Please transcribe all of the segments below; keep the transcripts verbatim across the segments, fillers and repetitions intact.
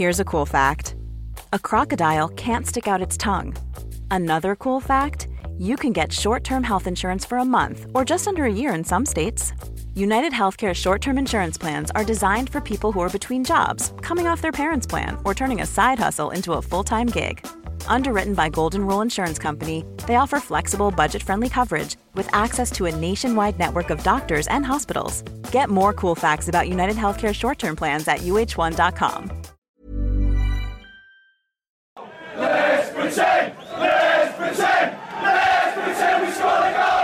Here's a cool fact. A crocodile can't stick out its tongue. Another cool fact, you can get short-term health insurance for a month or just under a year in some states. United Healthcare short-term insurance plans are designed for people who are between jobs, coming off their parents' plan, or turning a side hustle into a full-time gig. Underwritten by Golden Rule Insurance Company, they offer flexible, budget-friendly coverage with access to a nationwide network of doctors and hospitals. Get more cool facts about United Healthcare short-term plans at U H one dot com. Let's pretend! Let's pretend! Let's pretend we score the goal!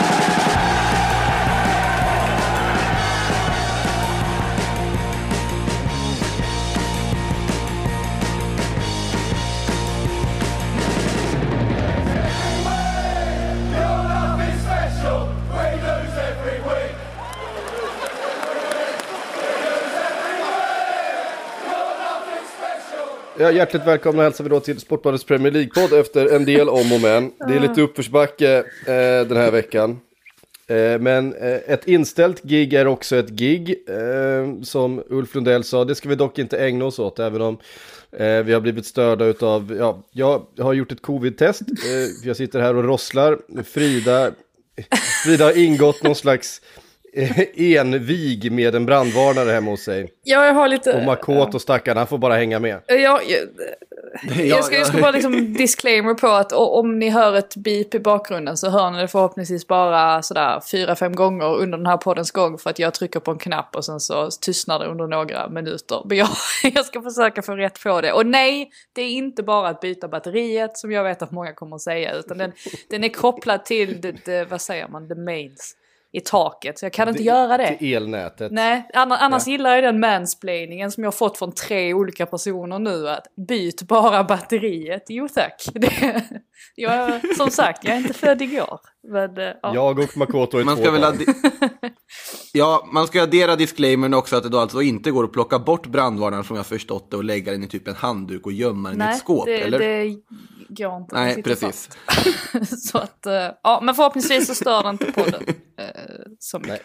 Ja, hjärtligt välkomna hälsar vi då till Sportbladets Premier League-podd efter en del om och men. Det är lite uppförsbacke eh, den här veckan. Eh, men eh, ett inställt gig är också ett gig. Eh, som Ulf Lundell sa, det ska vi dock inte ägna oss åt. Även om eh, vi har blivit störda utav, ja, jag har gjort ett covid-test. Eh, jag sitter här och rosslar. Frida, Frida har ingått någon slags envig med en brandvarnare hemma hos sig. Ja, jag har lite... Och Makoto och stackarna, han får bara hänga med. Ja, jag, jag, ska, jag ska bara liksom disclaimer på att om ni hör ett beep i bakgrunden så hör ni det förhoppningsvis bara sådär fyra, fem gånger under den här poddens gång för att jag trycker på en knapp och sen så tystnar det under några minuter. Men jag, jag ska försöka få rätt på det. Och nej, det är inte bara att byta batteriet som jag vet att många kommer att säga, utan den, den är kopplad till, det, det, vad säger man, the mains i taket, så jag kan inte det, göra det. Till elnätet. Nej, annars ja. gillar jag den mansplainingen som jag har fått från tre olika personer nu, att byt bara batteriet. Jo tack. Det, jag, som sagt, jag är inte född igår. Men, ja. Jag och Makoto är man två ska väl addi- Ja, man ska addera disclaimern också att det då alltså inte går att plocka bort brandvarnaren som jag förstått det och lägga den i typ en handduk och gömma den Nej, i ett skåp, det, eller? det går inte. Nej, precis. Så att, ja, men förhoppningsvis så stör det inte podden. Som Nej.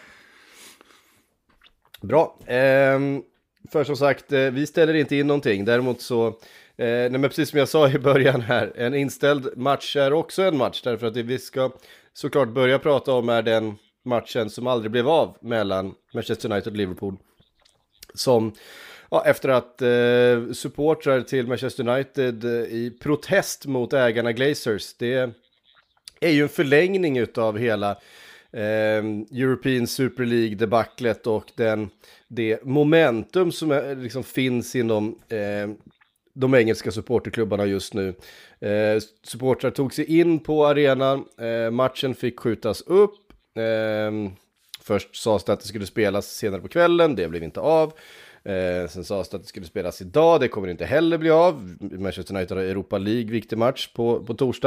Bra. Ehm, för som sagt, vi ställer inte in någonting. Däremot så, eh, nej, men precis som jag sa i början här, en inställd match är också en match. Därför att det vi ska såklart börja prata om är den matchen som aldrig blev av mellan Manchester United och Liverpool. Som, ja, efter att eh, supportrar till Manchester United eh, i protest mot ägarna Glazers, det är ju en förlängning utav hela Eh, European Super League-debaclet och den, det momentum som är, liksom finns inom eh, de engelska supporterklubbarna just nu. Eh, supportrar tog sig in på arenan, eh, matchen fick skjutas upp. Eh, först sades det att det skulle spelas senare på kvällen, det blev inte av. Eh, sen sades det att det skulle spelas idag, det kommer inte heller bli av. Manchester United har Europa League, viktig match på, på torsdag.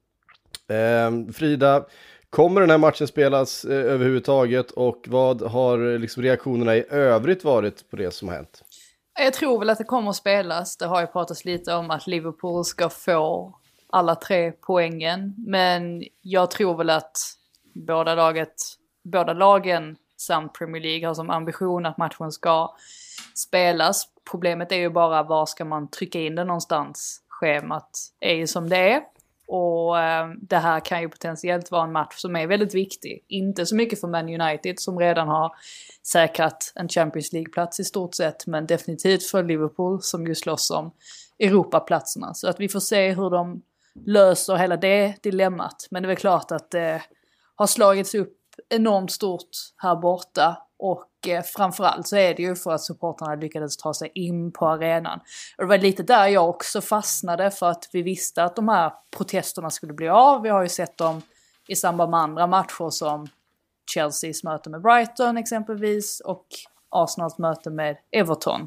Eh, Frida, kommer den här matchen spelas eh, överhuvudtaget, och vad har liksom reaktionerna i övrigt varit på det som har hänt? Jag tror väl att det kommer att spelas. Det har ju pratats lite om att Liverpool ska få alla tre poängen. Men jag tror väl att båda, laget, båda lagen samt Premier League har som ambition att matchen ska spelas. Problemet är ju bara var ska man trycka in det någonstans. Schemat är ju som det är. Och eh, det här kan ju potentiellt vara en match som är väldigt viktig. Inte så mycket för Man United som redan har säkrat en Champions League-plats i stort sett. Men definitivt för Liverpool som ju slåss om Europaplatserna. Så att vi får se hur de löser hela det dilemmat. Men det är väl klart att det har slagits upp enormt stort här borta. Och eh, framförallt så är det ju för att supporterna lyckades ta sig in på arenan. Och det var lite där jag också fastnade, för att vi visste att de här protesterna skulle bli av. Vi har ju sett dem i samband med andra matcher som Chelseas möte med Brighton exempelvis och Arsenals möte med Everton.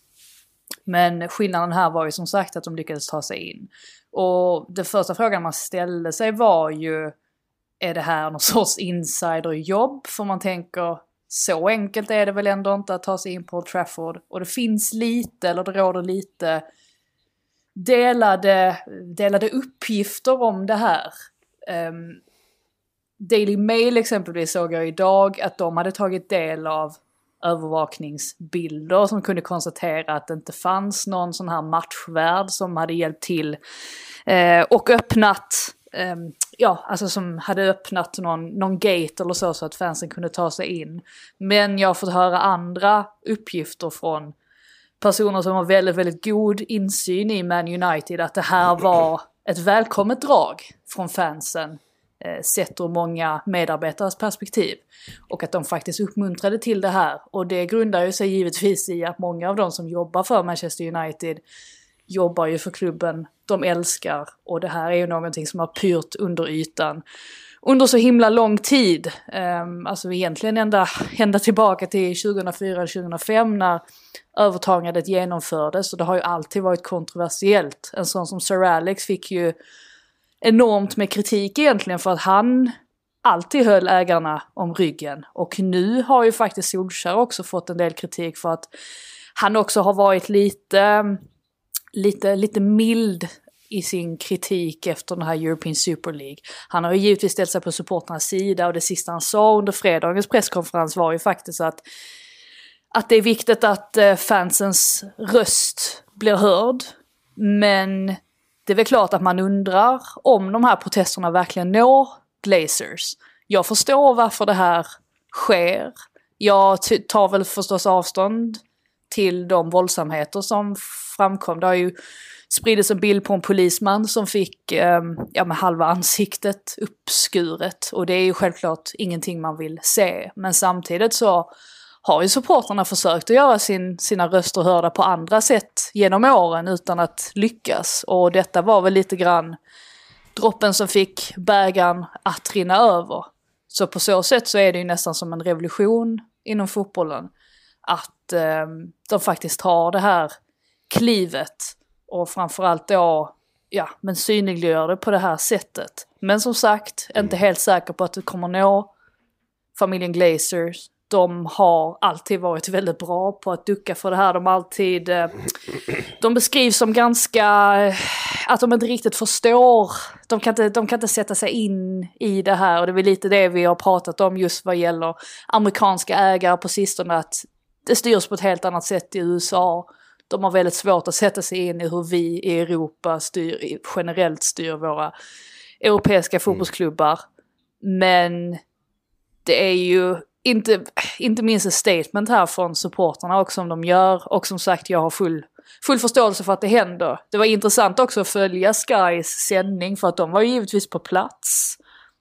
Men skillnaden här var ju som sagt att de lyckades ta sig in. Och den första frågan man ställde sig var ju, är det här någon sorts insiderjobb? För man tänker, så enkelt är det väl ändå inte att ta sig in på Old Trafford. Och det finns lite, eller det råder lite delade, delade uppgifter om det här. Um, Daily Mail exempelvis såg jag idag att de hade tagit del av övervakningsbilder som kunde konstatera att det inte fanns någon sån här matchvärd som hade hjälpt till eh, och öppnat, eh, ja, alltså som hade öppnat någon, någon gate eller så, så att fansen kunde ta sig in. Men jag har fått höra andra uppgifter från personer som har väldigt, väldigt god insyn i Man United, att det här var ett välkommet drag från fansen eh, sett ur många medarbetares perspektiv, och att de faktiskt uppmuntrade till det här. Och det grundar ju sig givetvis i att många av de som jobbar för Manchester United jobbar ju för klubben de älskar, och det här är ju någonting som har pyrt under ytan under så himla lång tid. Um, alltså egentligen ända, ända tillbaka till tjugohundrafyra tjugohundrafem när övertagandet genomfördes, och det har ju alltid varit kontroversiellt. En sån som Sir Alex fick ju enormt med kritik egentligen för att han alltid höll ägarna om ryggen, och nu har ju faktiskt Solskjaer också fått en del kritik för att han också har varit lite, lite, lite mild i sin kritik efter den här European Super League. Han har ju givetvis ställt sig på supporternas sida, och det sista han sa under fredagens presskonferens var ju faktiskt att, att det är viktigt att eh, fansens röst blir hörd. Men det är väl klart att man undrar om de här protesterna verkligen når Glazers. Jag förstår varför det här sker. Jag t- tar väl förstås avstånd till de våldsamheter som framkom. Det har ju spridits en bild på en polisman som fick eh, ja, med halva ansiktet uppskuret. Och det är ju självklart ingenting man vill se. Men samtidigt så har ju supporterna försökt att göra sin, sina röster hörda på andra sätt genom åren utan att lyckas. Och detta var väl lite grann droppen som fick bägaren att rinna över. Så på så sätt så är det ju nästan som en revolution inom fotbollen. Att eh, de faktiskt har det här klivet. Och framförallt då, ja, men synliggör det på det här sättet. Men som sagt, inte helt säker på att det kommer nå familjen Glazers. De har alltid varit väldigt bra på att ducka för det här. De har alltid, eh, de beskrivs som ganska, att de inte riktigt förstår. De kan inte, de kan inte sätta sig in i det här. Och det är väl lite det vi har pratat om just vad gäller amerikanska ägare på sistone. Att det styrs på ett helt annat sätt i U S A. De har väldigt svårt att sätta sig in i hur vi i Europa styr, generellt styr våra europeiska fotbollsklubbar. Men det är ju inte, inte minst ett statement här från supporterna också som de gör. Och som sagt, jag har full, full förståelse för att det händer. Det var intressant också att följa Skys sändning, för att de var ju givetvis på plats.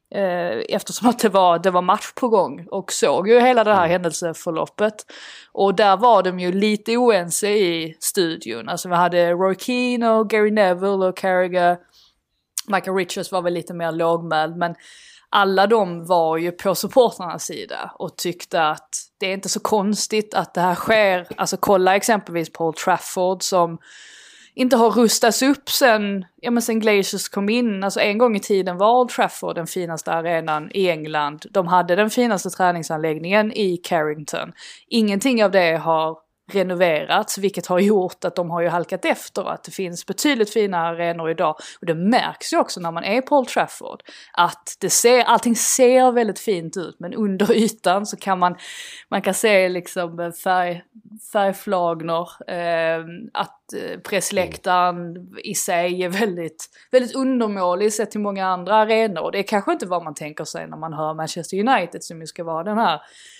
Eftersom att det var, det var match på gång, och såg ju hela det här händelseförloppet. Och där var de ju lite oense i studion. Alltså vi hade Roy Keane och Gary Neville och Carragher. Michael Richards var väl lite mer lågmäld, men alla de var ju på supporternas sida och tyckte att det är inte så konstigt att det här sker. Alltså kolla exempelvis på Old Trafford som inte har rustats upp sen, ja men sen Glazers kom in. Alltså en gång i tiden var Old Trafford den finaste arenan i England. De hade den finaste träningsanläggningen i Carrington. Ingenting av det har renoverats, vilket har gjort att de har ju halkat efter. Att det finns betydligt finare arenor idag. Och det märks ju också när man är på Old Trafford. Att det ser, allting ser väldigt fint ut, men under ytan så kan man, man kan se liksom färg, färgflagor. Eh, att pressläktaren i sig är väldigt, väldigt undermålig sett till många andra arenor. Och det är kanske inte vad man tänker sig när man hör Manchester United, som ju ska vara den här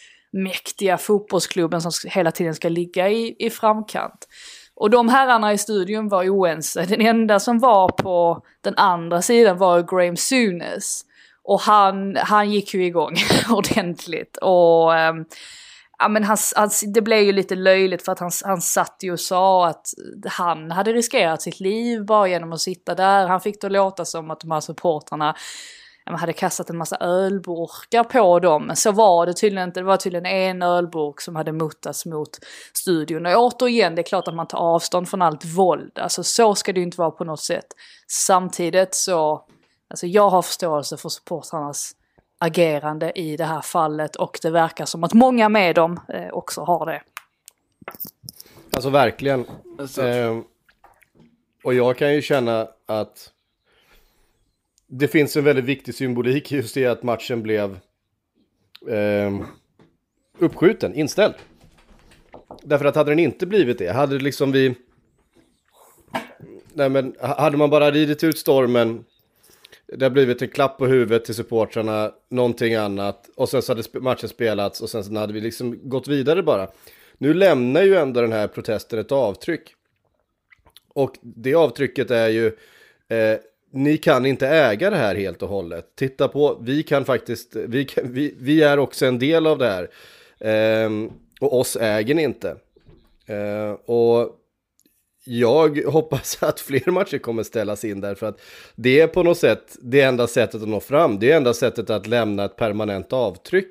mäktiga fotbollsklubben som hela tiden ska ligga i, i framkant. Och de herrarna i studion var oense. Den enda som var på den andra sidan var Graham Souness. Och han, han gick ju igång ordentligt. Och um, ja, men han, han, det blev ju lite löjligt för att han, han satt ju och sa att han hade riskerat sitt liv bara genom att sitta där. Han fick då låta som att de här supportrarna man hade kastat en massa ölburkar på dem. Men så var det tydligen inte. Det var tydligen en ölburk som hade muttats mot studion. Och återigen, det är klart att man tar avstånd från allt våld. Alltså så ska det ju inte vara på något sätt. Samtidigt så, alltså jag har förståelse för supportrarnas agerande i det här fallet. Och det verkar som att många med dem eh, också har det. Alltså verkligen. Alltså. Eh, och jag kan ju känna att det finns en väldigt viktig symbolik just i att matchen blev eh, uppskjuten, inställd. Därför att hade den inte blivit det, hade det liksom vi... Nej men, hade man bara ridit ut stormen, det har blivit en klapp på huvudet till supportrarna, någonting annat, och sen så hade matchen spelats och sen så hade vi liksom gått vidare bara. Nu lämnar ju ändå den här protesten ett avtryck. Och det avtrycket är ju, eh, ni kan inte äga det här helt och hållet. Titta på, vi kan faktiskt, vi, kan, vi, vi är också en del av det här. Eh, och oss äger ni inte. Eh, och jag hoppas att fler matcher kommer ställas in där, för att det är på något sätt det enda sättet att nå fram. Det är enda sättet att lämna ett permanent avtryck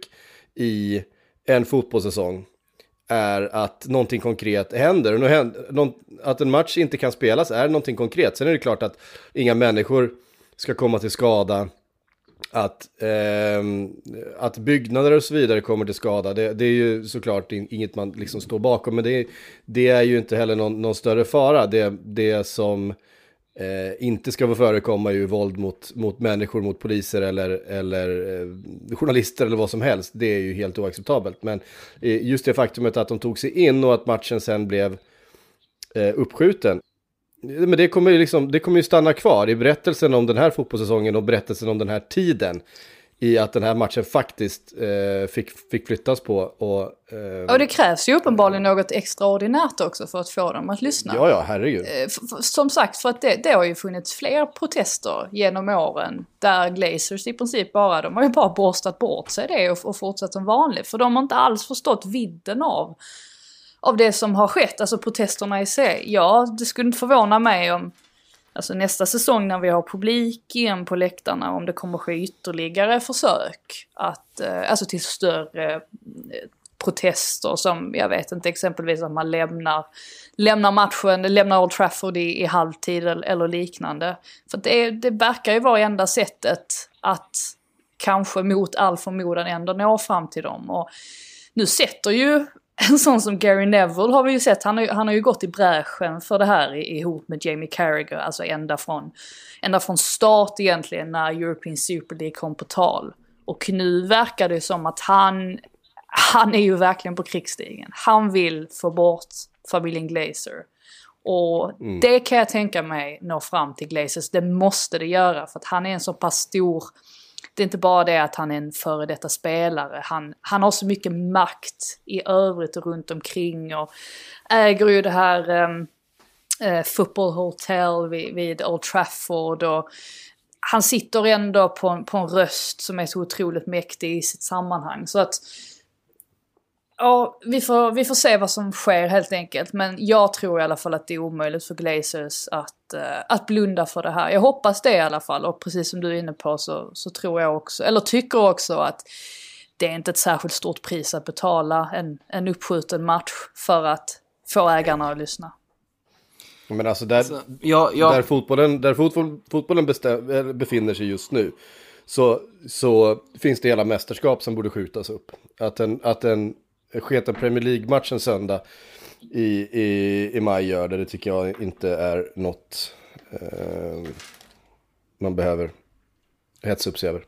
i en fotbollssäsong, är att någonting konkret händer. Och nu händer att en match inte kan spelas är någonting konkret. Sen är det klart att inga människor ska komma till skada, att, eh, att byggnader och så vidare kommer till skada. Det, det är ju såklart inget man liksom står bakom, men det, det är ju inte heller någon, någon större fara. Det, det som eh, inte ska få förekomma är ju våld mot, mot människor, mot poliser eller, eller eh, journalister eller vad som helst. Det är ju helt oacceptabelt. Men eh, just det faktumet att de tog sig in och att matchen sen blev eh, uppskjuten, men det kommer ju liksom, det kommer ju stanna kvar i berättelsen om den här fotbollssäsongen och berättelsen om den här tiden, i att den här matchen faktiskt eh, fick, fick flyttas på. Och, eh, och det krävs ju uppenbarligen något extraordinärt också för att få dem att lyssna. Ja, ja, herregud. Eh, f- som sagt, för att det, det har ju funnits fler protester genom åren där Glazers i princip bara, de har ju bara borstat bort sig det och, och fortsatt som vanligt. För de har inte alls förstått vidden av av det som har skett, alltså protesterna i sig. Ja, det skulle inte förvåna mig om alltså nästa säsong när vi har publik igen på läktarna, om det kommer ske ytterligare försök att, eh, alltså till större eh, protester som, jag vet inte, exempelvis att man lämnar, lämnar matchen, lämnar Old Trafford i, i halvtid eller, eller liknande. För det, det verkar ju vara enda sättet att kanske mot all förmodan ändå nå fram till dem. Och nu sätter ju en sån som Gary Neville har vi ju sett, han har, han har ju gått i bräschen för det här ihop med Jamie Carragher, alltså ända från, ända från start egentligen när European Super League kom på tal. Och nu verkar det som att han, han är ju verkligen på krigsstigen. Han vill få bort familjen Glazer. Och mm. det kan jag tänka mig nå fram till Glazers, det måste det göra, för att han är en så pass stor... Det är inte bara det att han är en före detta spelare. Han, han har så mycket makt i övrigt och runt omkring. Och äger ju det här um, uh, Football Hotel vid, vid Old Trafford. Och han sitter ändå på en, på en röst som är så otroligt mäktig i sitt sammanhang. Så att ja, vi får, vi får se vad som sker helt enkelt. Men jag tror i alla fall att det är omöjligt för Glazers att, uh, att blunda för det här. Jag hoppas det i alla fall. Och precis som du är inne på så, så tror jag också, eller tycker också att det är inte ett särskilt stort pris att betala en, en uppskjuten match för att få ägarna att lyssna. Men alltså där, alltså, ja, ja. där fotbollen, där fotboll, fotbollen bestäm, befinner sig just nu, så, så finns det hela mästerskap som borde skjutas upp. Att en, att en sketa Premier League-match en söndag i, i, i maj gör det, det tycker jag inte är något eh, man behöver hetsa upp sig över.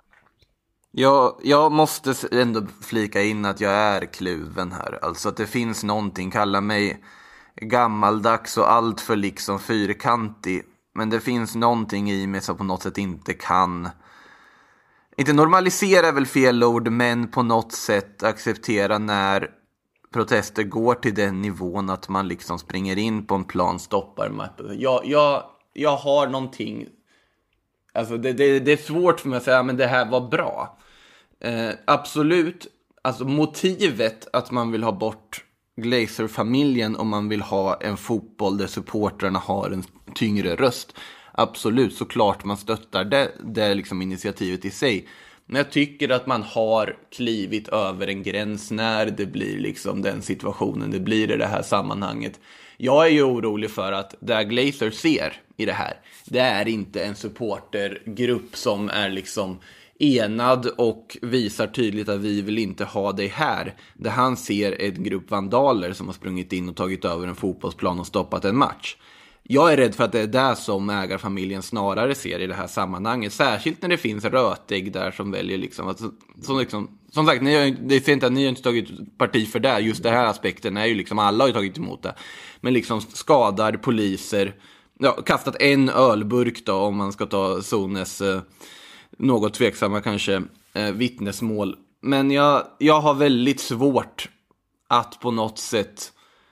Jag, jag måste ändå flika in att jag är kluven här. Alltså att det finns någonting, kalla mig gammaldags och allt för liksom fyrkantig. Men det finns någonting i mig som på något sätt inte kan... Inte normalisera är väl fel ord, men på något sätt acceptera när protester går till den nivån att man liksom springer in på en plan, stoppar mappen. Jag, jag, jag har någonting... Alltså det, det, det är svårt för mig att säga, men det här var bra. Eh, absolut, alltså motivet att man vill ha bort Glazer-familjen om man vill ha en fotboll där supportrarna har en tyngre röst. Absolut, såklart man stöttar det, det är liksom initiativet i sig. Men jag tycker att man har klivit över en gräns när det blir liksom den situationen det blir i det här sammanhanget. Jag är ju orolig för att det Glazer ser i det här, det är inte en supportergrupp som är liksom enad och visar tydligt att vi vill inte ha dig här. Det han ser är en grupp vandaler som har sprungit in och tagit över en fotbollsplan och stoppat en match. Jag är rädd för att det är det som ägarfamiljen snarare ser i det här sammanhanget. Särskilt när det finns rötägg där som väljer liksom, att, som, liksom som sagt, ni har, det är inte att ni har inte tagit parti för det. Just det här aspekten är ju liksom, alla har ju tagit emot det. Men liksom skadar poliser, ja, kastat en ölburk då, om man ska ta Sones eh, något tveksamma kanske eh, vittnesmål. Men jag, jag har väldigt svårt att på något sätt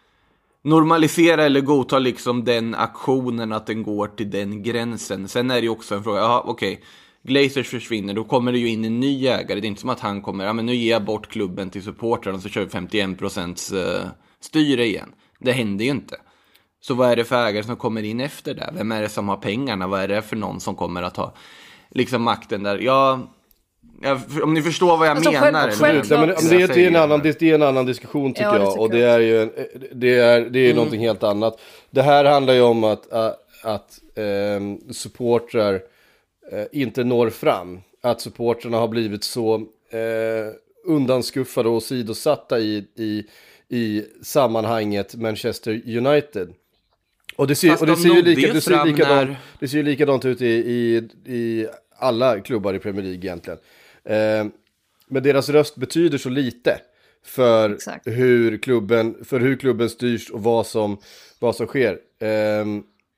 normalisera eller godta liksom den aktionen, att den går till den gränsen. Sen är det ju också en fråga, ja okej, okay, Glazers försvinner, då kommer det ju in en ny ägare. Det är inte som att han kommer, ja men nu ger jag bort klubben till supportrarna så kör vi femtioen procent styre igen. Det händer ju inte. Så vad är det för ägare som kommer in efter det? Vem är det som har pengarna? Vad är det för någon som kommer att ha liksom makten där? Ja, ja om ni förstår vad jag alltså, menar. Själv, själv, men, men det, är, det, är en annan, det är en annan diskussion tycker ja, jag. Och det är ju en, det är, det är mm. någonting helt annat. Det här handlar ju om att, att, att eh, supportrar eh, inte når fram. Att supportrarna har blivit så eh, undanskuffade och sidosatta i, i, i sammanhanget Manchester United. Och det ser, och det ser ju lika, det ser likadant, när... det ser ju likadant ut i, i, i alla klubbar i Premier League egentligen. Eh, men deras röst betyder så lite för hur klubben, för hur klubben styrs och vad som, vad som sker. Eh,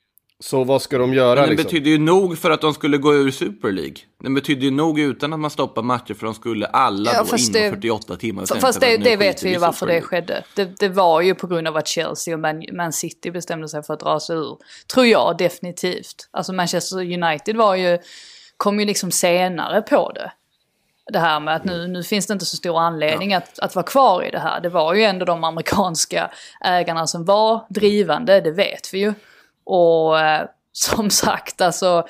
så vad ska de göra? Men den liksom? betyder ju nog för att de skulle gå ur Super League. Den betyder ju nog utan att man stoppar matcher, för de skulle alla ja, då inom det, fyrtioåtta timmar. Fast, fast det, det vet vi ju varför det skedde. Det, det var ju på grund av att Chelsea och Man, Man City bestämde sig för att dra sig ur. Tror jag definitivt. Alltså Manchester United var ju, kom ju liksom senare på det. Det här med att nu, nu finns det inte så stor anledning ja. att, att vara kvar i det här. Det var ju ändå de amerikanska ägarna som var drivande, det vet vi ju. Och eh, som sagt, alltså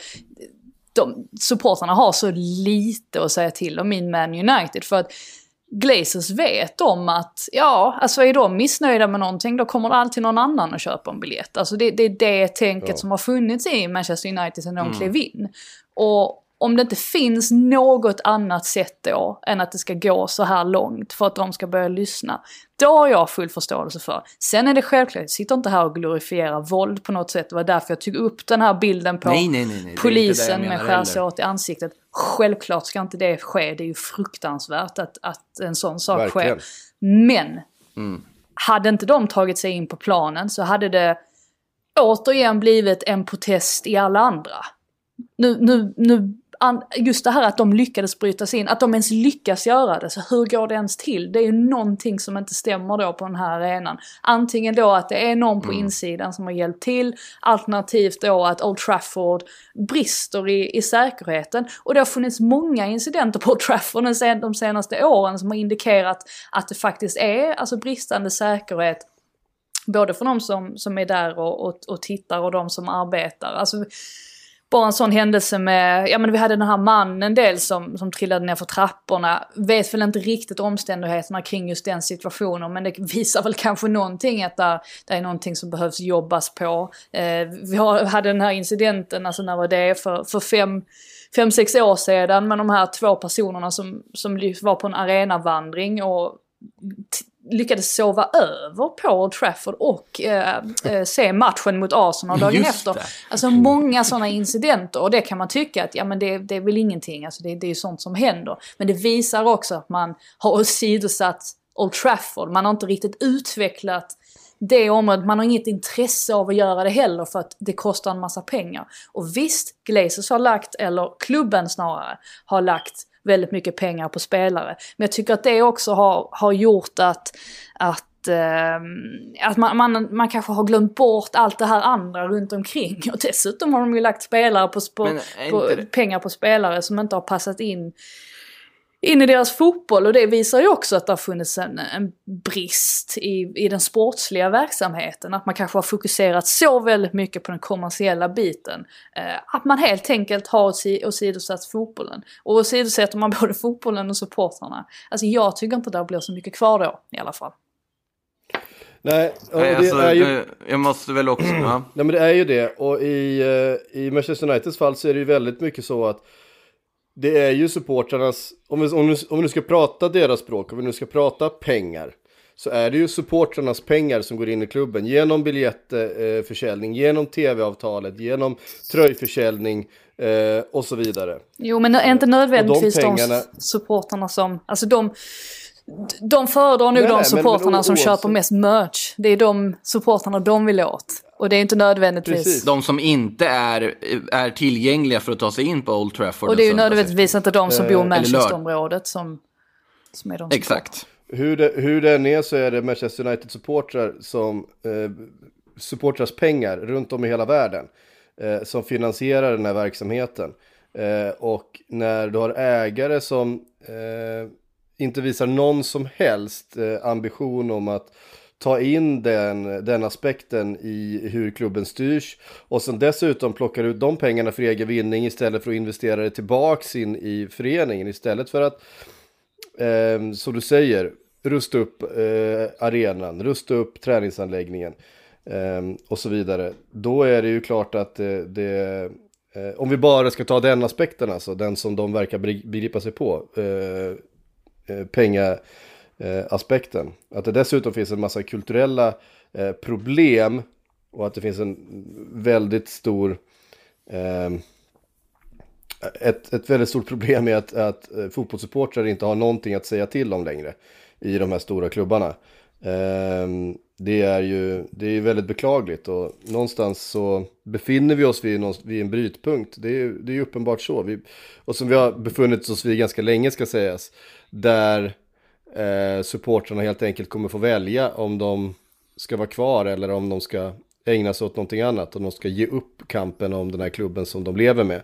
de, supportarna har så lite att säga till om min Man United, för att Glazers vet om att ja, alltså är de missnöjda med någonting, då kommer det alltid någon annan att köpa en biljett. Alltså det, det är det tänket ja. som har funnits i Manchester United sedan de mm. klev in. Och om det inte finns något annat sätt då än att det ska gå så här långt för att de ska börja lyssna, då har jag full förståelse för. Sen är det självklart, jag sitter inte här och glorifierar våld på något sätt. Det var därför jag tog upp den här bilden på nej, nej, nej, nej. polisen med skärsåt i ansiktet. Självklart ska inte det ske, det är ju fruktansvärt att, att en sån sak verkligen sker. Men mm. hade inte de tagit sig in på planen så hade det återigen blivit en protest i alla andra. Nu, nu, nu just det här att de lyckades bryta sig in, att de ens lyckas göra det, så hur går det ens till? Det är ju någonting som inte stämmer då på den här arenan. Antingen då att det är någon på mm. insidan som har hjälpt till, alternativt då att Old Trafford brister i, i säkerheten. Och det har funnits många incidenter på Old Trafford de senaste åren som har indikerat att det faktiskt är alltså bristande säkerhet, både för de som, som är där och, och, och tittar och de som arbetar. Alltså bara en sån händelse med, ja men vi hade den här mannen del som, som trillade ner för trapporna. Vet väl inte riktigt omständigheterna kring just den situationen, men det visar väl kanske någonting att det, det är någonting som behövs jobbas på. Eh, vi har, hade den här incidenten, alltså när var det? För, för fem, fem, sex år sedan med de här två personerna som, som var på en arenavandring och t- lyckades sova över på Old Trafford och eh, eh, se matchen mot Arsenal dagen Just efter. Det. Alltså många sådana incidenter, och det kan man tycka att ja, men det, det är väl ingenting, alltså det, det är ju sånt som händer. Men det visar också att man har åsidosatt Old Trafford. Man har inte riktigt utvecklat det området, man har inget intresse av att göra det heller för att det kostar en massa pengar. Och visst, Glazers har lagt, eller klubben snarare, har lagt väldigt mycket pengar på spelare. Men jag tycker att det också har, har gjort att, att, eh, att man, man, man kanske har glömt bort allt det här andra runt omkring. Och dessutom har de ju lagt spelare på, på, på pengar på spelare som inte har passat in in i deras fotboll, och det visar ju också att det har funnits en, en brist i, i den sportsliga verksamheten, att man kanske har fokuserat så väldigt mycket på den kommersiella biten eh, att man helt enkelt har åsidosatt fotbollen, och åsidosätter man både fotbollen och supportrarna. Alltså jag tycker inte det blir så mycket kvar då i alla fall. Nej, och Nej det alltså, är ju... jag måste väl också ja. Nej, men det är ju det, och i, i Manchester Uniteds fall så är det ju väldigt mycket så att det är ju supportrarnas, om vi, om, vi, om vi nu ska prata deras språk, om vi nu ska prata pengar, så är det ju supportrarnas pengar som går in i klubben genom biljettförsäljning, genom tv-avtalet, genom tröjförsäljning eh, och så vidare. Jo, men är inte nödvändigtvis de, pengarna... de supportrarna som, alltså de de föredrar nog nej, de supportrarna men, men, som oavsett. köper mest merch. Det är de supportrarna de vill åt. Och det är inte nödvändigtvis... Precis. De som inte är, är tillgängliga för att ta sig in på Old Trafford. Och det är ju nödvändigtvis inte de som bor i Manchester-området som, som är de som exakt. Hur det, hur det än är så är det Manchester United-supportrar som eh, supportras pengar runt om i hela världen eh, som finansierar den här verksamheten. Eh, och när du har ägare som eh, inte visar någon som helst eh, ambition om att ta in den, den aspekten i hur klubben styrs och sen dessutom plockar ut de pengarna för egen vinning istället för att investera det tillbaks in i föreningen istället för att eh, som du säger rusta upp eh, arenan, rusta upp träningsanläggningen eh, och så vidare. Då är det ju klart att eh, det eh, om vi bara ska ta den aspekten, alltså den som de verkar begripa sig på, eh, eh, pengar Eh, aspekten. Att det dessutom finns en massa kulturella eh, problem och att det finns en väldigt stor eh, ett, ett väldigt stort problem är att, att eh, fotbollssupportrar inte har någonting att säga till om längre i de här stora klubbarna. Eh, det är ju det är ju väldigt beklagligt och någonstans så befinner vi oss vid, någon, vid en brytpunkt. Det är, det är ju uppenbart så. Vi, och som vi har befunnit oss vid ganska länge ska sägas, där Eh, supportrarna helt enkelt kommer få välja om de ska vara kvar eller om de ska ägna sig åt någonting annat, om de ska ge upp kampen om den här klubben som de lever med.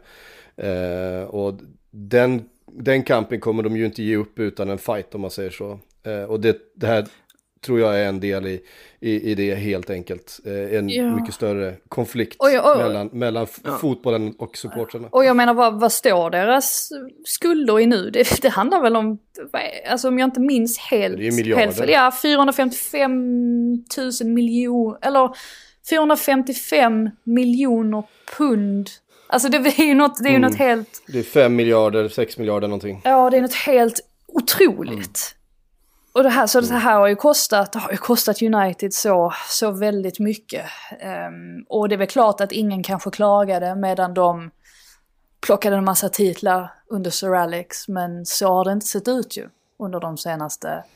Eh, och den, den kampen kommer de ju inte ge upp utan en fight om man säger så. Eh, och det, det här tror jag är en del i, i, i det helt enkelt. Eh, en ja. mycket större konflikt oj, oj, oj. mellan, mellan ja. fotbollen och supportrarna. Och jag menar, vad, vad står deras skulder i nu? Det, det handlar väl om, alltså om jag inte minns helt, det är miljarder. Helt, ja, fyrahundrafemtiofem tusen miljoner, eller fyrahundrafemtiofem miljoner pund. Alltså det är ju något, det är ju mm. något helt... Det är fem miljarder, sex miljarder någonting. Ja, det är något helt otroligt. Mm. Och det här, så det här har ju kostat, det har ju kostat United så, så väldigt mycket. Um, och det är väl klart att ingen kanske klagade medan de plockade en massa titlar under Sir Alex. Men så har det inte sett ut ju under de senaste,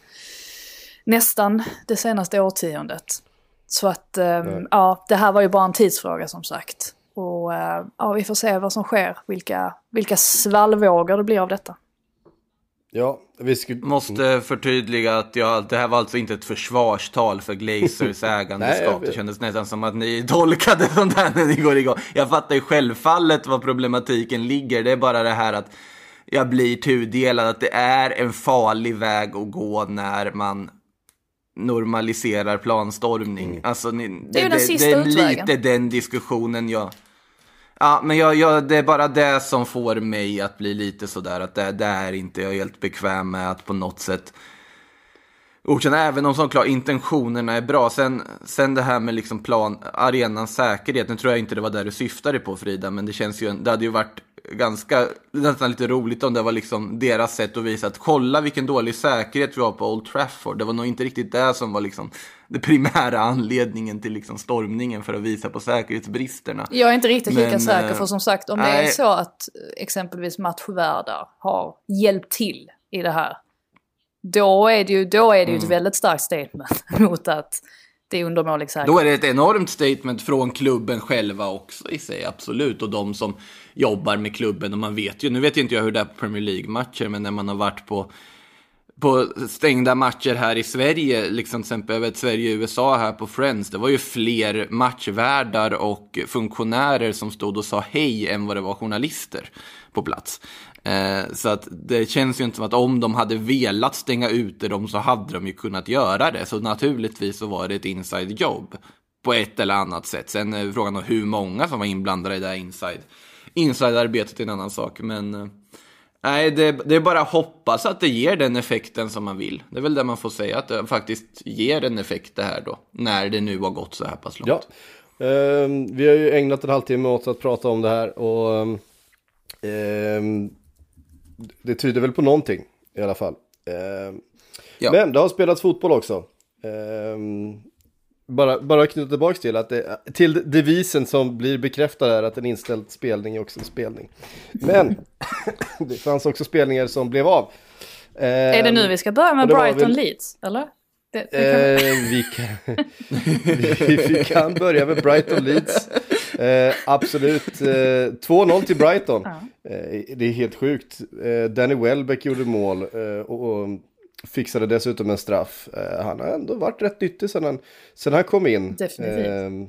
nästan det senaste årtiondet. Så att um, ja, det här var ju bara en tidsfråga som sagt. Och uh, ja, vi får se vad som sker, vilka, vilka svallvågor det blir av detta. Ja, vi skulle... Måste förtydliga att jag, det här var alltså inte ett försvarstal för Glazers ägandeskap. Det kändes nästan som att ni tolkade sånt här när ni går igång. Jag fattar ju självfallet vad problematiken ligger. Det är bara det här att jag blir tudelad. Att det är en farlig väg att gå när man normaliserar planstormning. Mm. Alltså, ni, det, det är ju den det, sista det är utvägen. Lite den diskussionen jag... Ja, men jag, jag, det är bara det som får mig att bli lite sådär att det, det är inte jag är helt bekväm med att på något sätt okänna, även om som klart intentionerna är bra. Sen, sen det här med liksom plan, arenans säkerhet, nu tror jag inte det var där du syftade på Frida, men det känns ju, det hade ju varit ganska, nästan lite roligt om det var liksom deras sätt att visa att kolla vilken dålig säkerhet vi har på Old Trafford. Det var nog inte riktigt det som var liksom det primära anledningen till liksom stormningen för att visa på säkerhetsbristerna. Jag är inte riktigt lika men, säker för som sagt om nej. Det är så att exempelvis matchvärdar har hjälpt till i det här. Då är det ju, då är det ju mm. ett väldigt starkt statement mot att det är undermålig säkerhet. Då är det ett enormt statement från klubben själva också i sig, absolut. Och de som jobbar med klubben, och man vet ju, nu vet inte jag hur det är på Premier League-matcher, men när man har varit på på stängda matcher här i Sverige, liksom till exempel över Sverige och U S A här på Friends, det var ju fler matchvärdar och funktionärer som stod och sa hej än vad det var journalister på plats. Eh, så att det känns ju inte som att om de hade velat stänga ute dem så hade de ju kunnat göra det. Så naturligtvis så var det ett inside jobb på ett eller annat sätt. Sen är frågan om hur många som var inblandade i det här inside, inside-arbetet är en annan sak, men... Eh, Nej, det, det är bara att hoppas att det ger den effekten som man vill. Det är väl det man får säga, att det faktiskt ger en effekt det här då, när det nu har gått så här pass långt. Ja, eh, vi har ju ägnat en halvtimme åt att prata om det här och eh, det tyder väl på någonting i alla fall. Eh, ja. Men det har spelats fotboll också. Um, bara, bara knyta tillbaka till att det, till devisen som blir bekräftad är att en inställd spelning är också en spelning. Men det fanns också spelningar som blev av. Um, är det nu vi ska börja med Brighton väl... Leeds, eller? Det, det kan... uh, vi, kan... vi, vi kan börja med Brighton Leeds. Uh, absolut. Uh, två noll till Brighton. Ja. Uh, det är helt sjukt. Uh, Danny Welbeck gjorde mål uh, och, och fixade dessutom en straff. Uh, han har ändå varit rätt nyttig sedan han, sedan han kom in. Definitivt. Uh,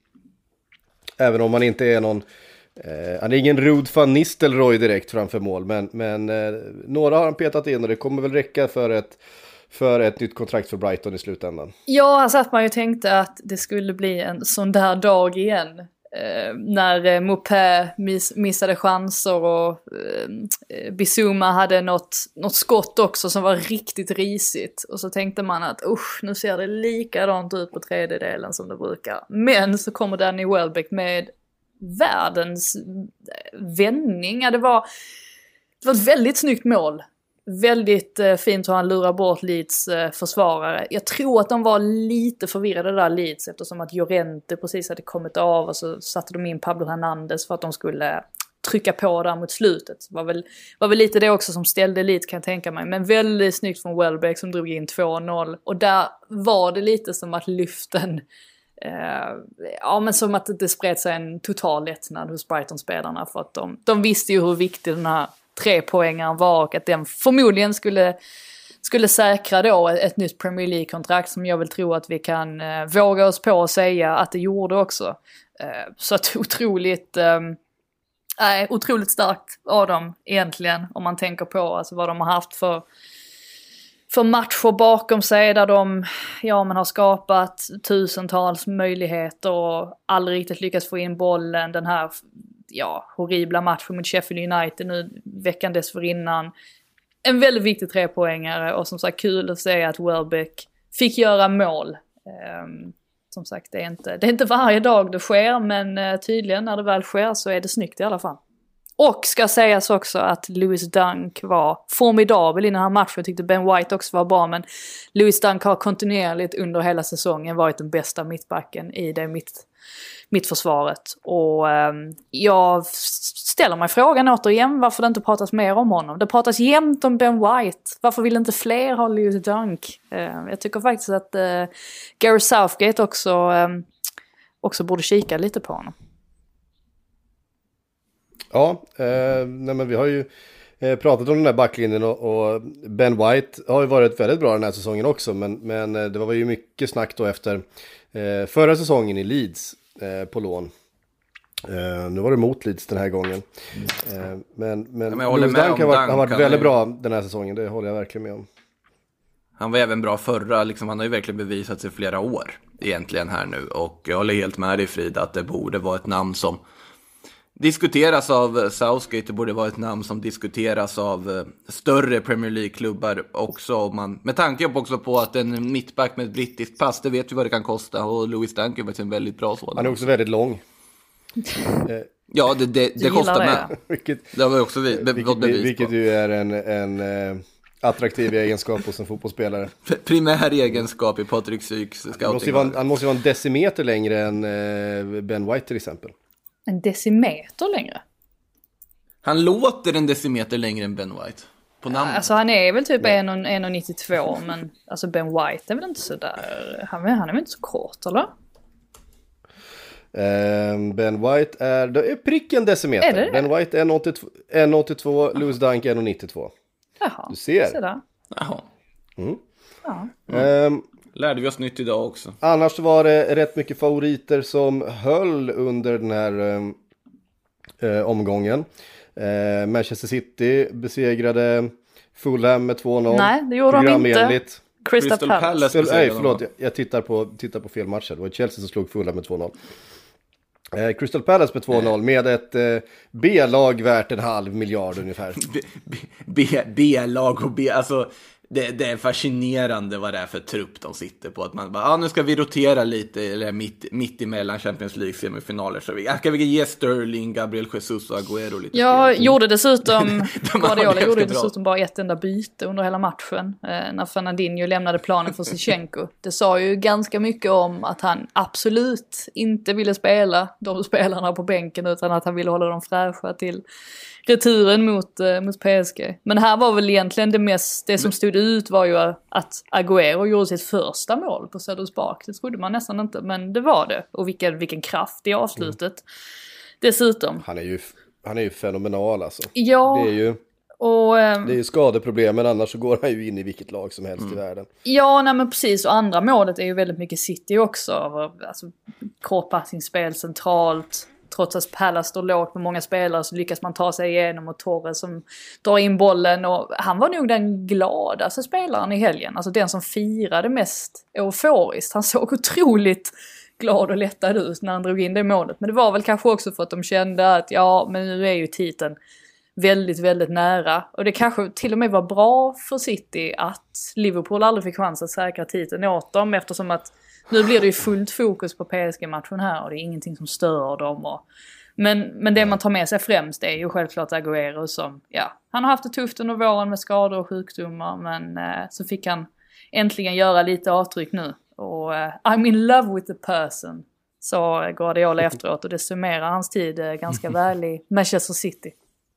även om han inte är någon... Uh, han är ingen Ruud van Nistelrooy direkt framför mål. Men, men uh, några har han petat in och det kommer väl räcka för ett... för ett nytt kontrakt för Brighton i slutändan. Ja, alltså att man ju tänkte att det skulle bli en sån där dag igen. Eh, när eh, Mopé miss, missade chanser och eh, Bissouma hade något, något skott också som var riktigt risigt. Och så tänkte man att usch, nu ser det likadant ut på tredjedelen som det brukar. Men så kommer Danny Welbeck med världens vändning. Ja, det var, det var ett väldigt snyggt mål. Väldigt eh, fint hur han lurar bort Leeds eh, försvarare. Jag tror att de var lite förvirrade där Leeds eftersom att Llorente precis hade kommit av och så satte de in Pablo Hernandez för att de skulle trycka på där mot slutet. Det var väl, var väl lite det också som ställde Leeds, kan jag tänka mig. Men väldigt snyggt från Welbeck som drog in två noll. Och där var det lite som att lyften... Eh, ja, men som att det spred sig en total lättnad hos Brighton-spelarna för att de, de visste ju hur viktig den här tre poängaren var och att den förmodligen skulle, skulle säkra då ett, ett nytt Premier League-kontrakt som jag vill tro att vi kan eh, våga oss på att säga att det gjorde också. Eh, så att otroligt, eh, äh, otroligt starkt av dem egentligen om man tänker på alltså, vad de har haft för, för matcher bakom sig där de ja, men har skapat tusentals möjligheter och aldrig riktigt lyckats få in bollen. Den här ja, horribla matchen mot Sheffield United nu veckan dessförinnan. En väldigt viktig trepoängare och som sagt kul att se att Welbeck fick göra mål. Um, som sagt, det är, inte, det är inte varje dag det sker, men uh, tydligen när det väl sker så är det snyggt i alla fall. Och ska sägas också att Lewis Dunk var formidabel i den här matchen. Jag tyckte Ben White också var bra, men Lewis Dunk har kontinuerligt under hela säsongen varit den bästa mittbacken i det mitt, mittförsvaret. Och eh, jag ställer mig frågan återigen varför det inte pratas mer om honom. Det pratas jämt om Ben White. Varför vill inte fler ha Lewis Dunk? Eh, jag tycker faktiskt att eh, Gary Southgate också, eh, också borde kika lite på honom. Ja, eh, nej men vi har ju eh, pratat om den här backlinjen och, och Ben White har ju varit väldigt bra den här säsongen också, men, men eh, det var ju mycket snack då efter eh, förra säsongen i Leeds eh, på lån. Eh, nu var det mot Leeds den här gången. Eh, men men, ja, men Lewis Dunk har varit, har varit väldigt bra den här säsongen, det håller jag verkligen med om. Han var även bra förra, liksom, han har ju verkligen bevisat sig flera år egentligen här nu, och jag håller helt med dig Frida att det borde vara ett namn som diskuteras av Southgate. Det borde vara ett namn som diskuteras av uh, större Premier League-klubbar också. Om man, med tanke på också på att en mittback med ett brittiskt pass, det vet vi vad det kan kosta. Och Lewis Dunk är faktiskt en väldigt bra sådan. Han är också väldigt lång. Ja, det, det, det kostar det. med. vilket, det har vi också be, be, vilket, bevis vilket ju är en, en uh, attraktiv egenskap hos en fotbollsspelare. Primär egenskap i Patrik Syks scouting. Han måste ju vara, han måste ju vara en decimeter längre än uh, Ben White till exempel. En decimeter längre? Han låter en decimeter längre än Ben White på namnet. Alltså han är väl typ en komma nittiotvå, men alltså Ben White är väl inte så där. Han, han är väl inte så kort, eller? Um, Ben White är, det är prick en decimeter. Är det det? Ben White är en komma åttiotvå, Lewis Dunk är en komma nittiotvå. Jaha. Du ser. Så där. Jaha. Mm. Ja. Um, Lärde vi oss nytt idag också. Annars var det rätt mycket favoriter som höll under den här um, uh, omgången. Uh, Manchester City besegrade Fulham med två noll. Nej, det gjorde de inte. Crystal, Crystal Palace. Palace. Nej, förlåt. Jag, jag tittar, på, tittar på fel matcher. Det var Chelsea som slog Fulham med två noll. Eh, Crystal Palace med två noll med ett eh, B-lag värt en halv miljard ungefär. B- B- B-lag och B... Alltså, det, det är fascinerande vad det är för trupp de sitter på. Att man bara, ah, nu ska vi rotera lite eller mitt, mitt emellan Champions League semifinaler. Så vi, ska vi ge Sterling, Gabriel Jesus och Agüero lite Jag spel? gjorde dessutom, de Guardiola gjorde dessutom bara ett enda byte under hela matchen. Eh, när Fernandinho lämnade planen för Zinchenko. Det sa ju ganska mycket om att han absolut inte ville spela de spelarna på bänken, utan att han ville hålla dem fräscha till returen mot, eh, mot P S G. Men här var väl egentligen det mest, det som stod ut var ju att Agüero gjorde sitt första mål på Söders Park. Det trodde man nästan inte, men det var det. Och vilken, vilken kraft i avslutet. Mm. Dessutom. Han är ju, han är ju fenomenal alltså. Ja. Det är ju, och, ähm, det är ju skadeproblem, men annars så går han ju in i vilket lag som helst mm. i världen. Ja, nej men precis. Och andra målet är ju väldigt mycket City också. Alltså, kortpassningsspel centralt. Trots att Palace står lågt med många spelare så lyckas man ta sig igenom, och Torres som drar in bollen. Och han var nog den gladaste spelaren i helgen. Alltså den som firade mest euforiskt. Han såg otroligt glad och lättad ut när han drog in det målet. Men det var väl kanske också för att de kände att ja, men nu är ju titeln väldigt, väldigt nära. Och det kanske till och med var bra för City att Liverpool aldrig fick chans att säkra titeln åt dem, eftersom att nu blir det ju fullt fokus på P S G-matchen här och det är ingenting som stör dem. Och, men, men det man tar med sig främst är ju självklart Agüero som, ja, han har haft det tufft under våren med skador och sjukdomar, men eh, så fick han äntligen göra lite avtryck nu. Och eh, I'm in love with the person, sa Guardiola efteråt, och det summerar hans tid eh, ganska väl i Manchester City.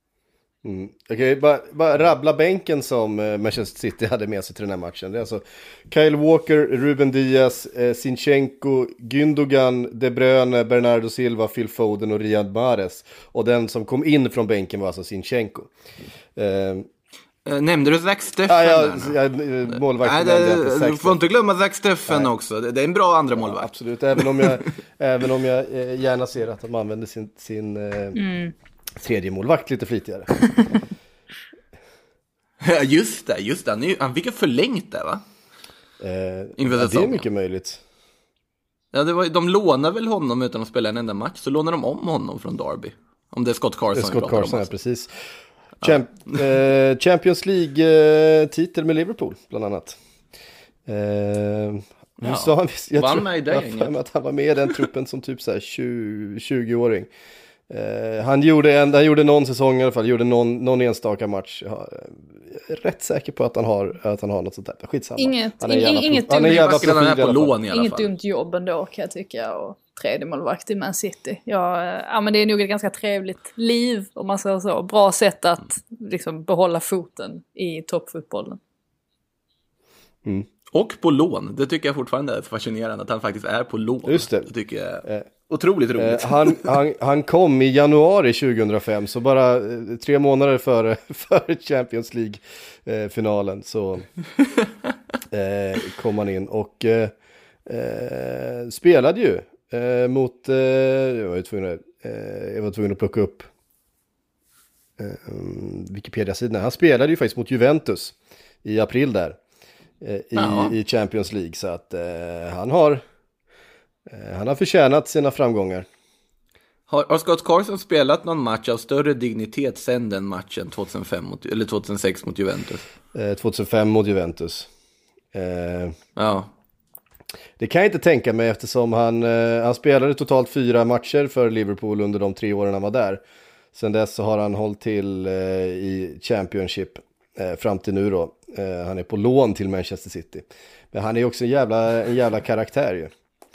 Mm. Okej, okay, bara, bara rabbla bänken som eh, Manchester City hade med sig till den här matchen. Det är alltså Kyle Walker, Ruben Diaz, eh, Zinchenko, Gündogan, De Bruyne, Bernardo Silva, Phil Foden och Riyad Mahrez. Och den som kom in från bänken var alltså Zinchenko. Eh, Nämnde du Zach Steffen? Ja, ja, ja, målvakten. Nej, det, du får inte glömma Zach Steffen också. Det, det är en bra andra målvakt. Ja, absolut, även om jag, även om jag eh, gärna ser att de använder sin, sin eh, mm. tredje målvakt lite flitigare. Just det, just det. Han, är, han fick ju förlängt det, va? Eh, ja, det är mycket möjligt. Ja, det var, de lånar väl honom utan att spela en enda match. Så lånar de om honom från Derby. Om det är Scott Carson. Det är Scott Carson, ja, precis. Champ- eh, Champions League-titel med Liverpool, bland annat. Eh, ja, sa han, jag var tror, med i det jag att han var med i den truppen som typ så här tjugo-åring. Eh, han, gjorde en, han gjorde någon säsong i alla fall, gjorde någon, någon enstaka match. Jag är rätt säker på att han har, att han har något sånt där. Skitsamma. Inget, han är jävla, inget, han är jävla profil, han är på lån i alla fall. Inget dumt jobb ändå, kan jag tycka. Och tredje målvakt i Man City. Ja, ja, men det är nog ett ganska trevligt liv, om man säger så. Bra sätt att liksom behålla foten i toppfotbollen. Mm. Och på lån. Det tycker jag fortfarande är fascinerande att han faktiskt är på lån. Just det. Det tycker jag är otroligt roligt. Eh, han, han, han kom i januari tjugohundrafem, så bara eh, tre månader före, före Champions League-finalen eh, så eh, kom han in och eh, eh, spelade ju eh, mot, eh, jag, var ju tvungen att, eh, jag var tvungen att plocka upp eh, Wikipedia-sidan. Han spelade ju faktiskt mot Juventus i april där. I, i Champions League, så att eh, han har eh, han har förtjänat sina framgångar. Har, har Scott Carson spelat någon match av större dignitet sen den matchen tjugohundrafem mot, eller tjugohundrasex mot Juventus? Eh, tjugohundrafem mot Juventus. Eh, ja. Det kan jag inte tänka mig, eftersom han, eh, han spelade totalt fyra matcher för Liverpool under de tre åren han var där. Sen dess så har han hållit till eh, i Championship eh, fram till nu då. Uh, han är på lån till Manchester City. Men han är också en jävla, en jävla karaktär ju.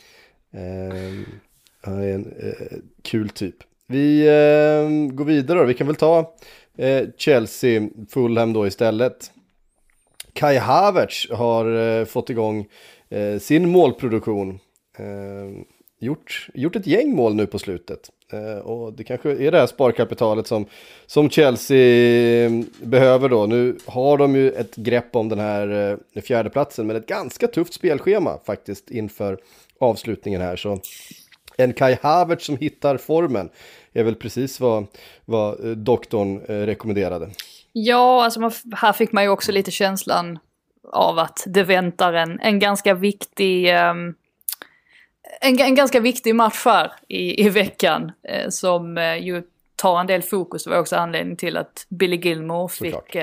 Uh, han är en uh, kul typ. Vi uh, går vidare då. Vi kan väl ta uh, Chelsea Fulham då istället. Kai Havertz har uh, fått igång uh, sin målproduktion. Uh, gjort, gjort ett gäng mål nu på slutet. Uh, och det kanske är det här sparkapitalet som, som Chelsea behöver då. Nu har de ju ett grepp om den här uh, fjärde platsen, men ett ganska tufft spelschema faktiskt inför avslutningen här. Så en Kai Havertz som hittar formen är väl precis vad, vad uh, doktorn uh, rekommenderade. Ja, alltså man, här fick man ju också lite känslan av att det väntar en, en ganska viktig... Um... En, en ganska viktig match här i, i veckan eh, som eh, ju tar en del fokus. Det var också anledning till att Billy Gilmour fick, eh,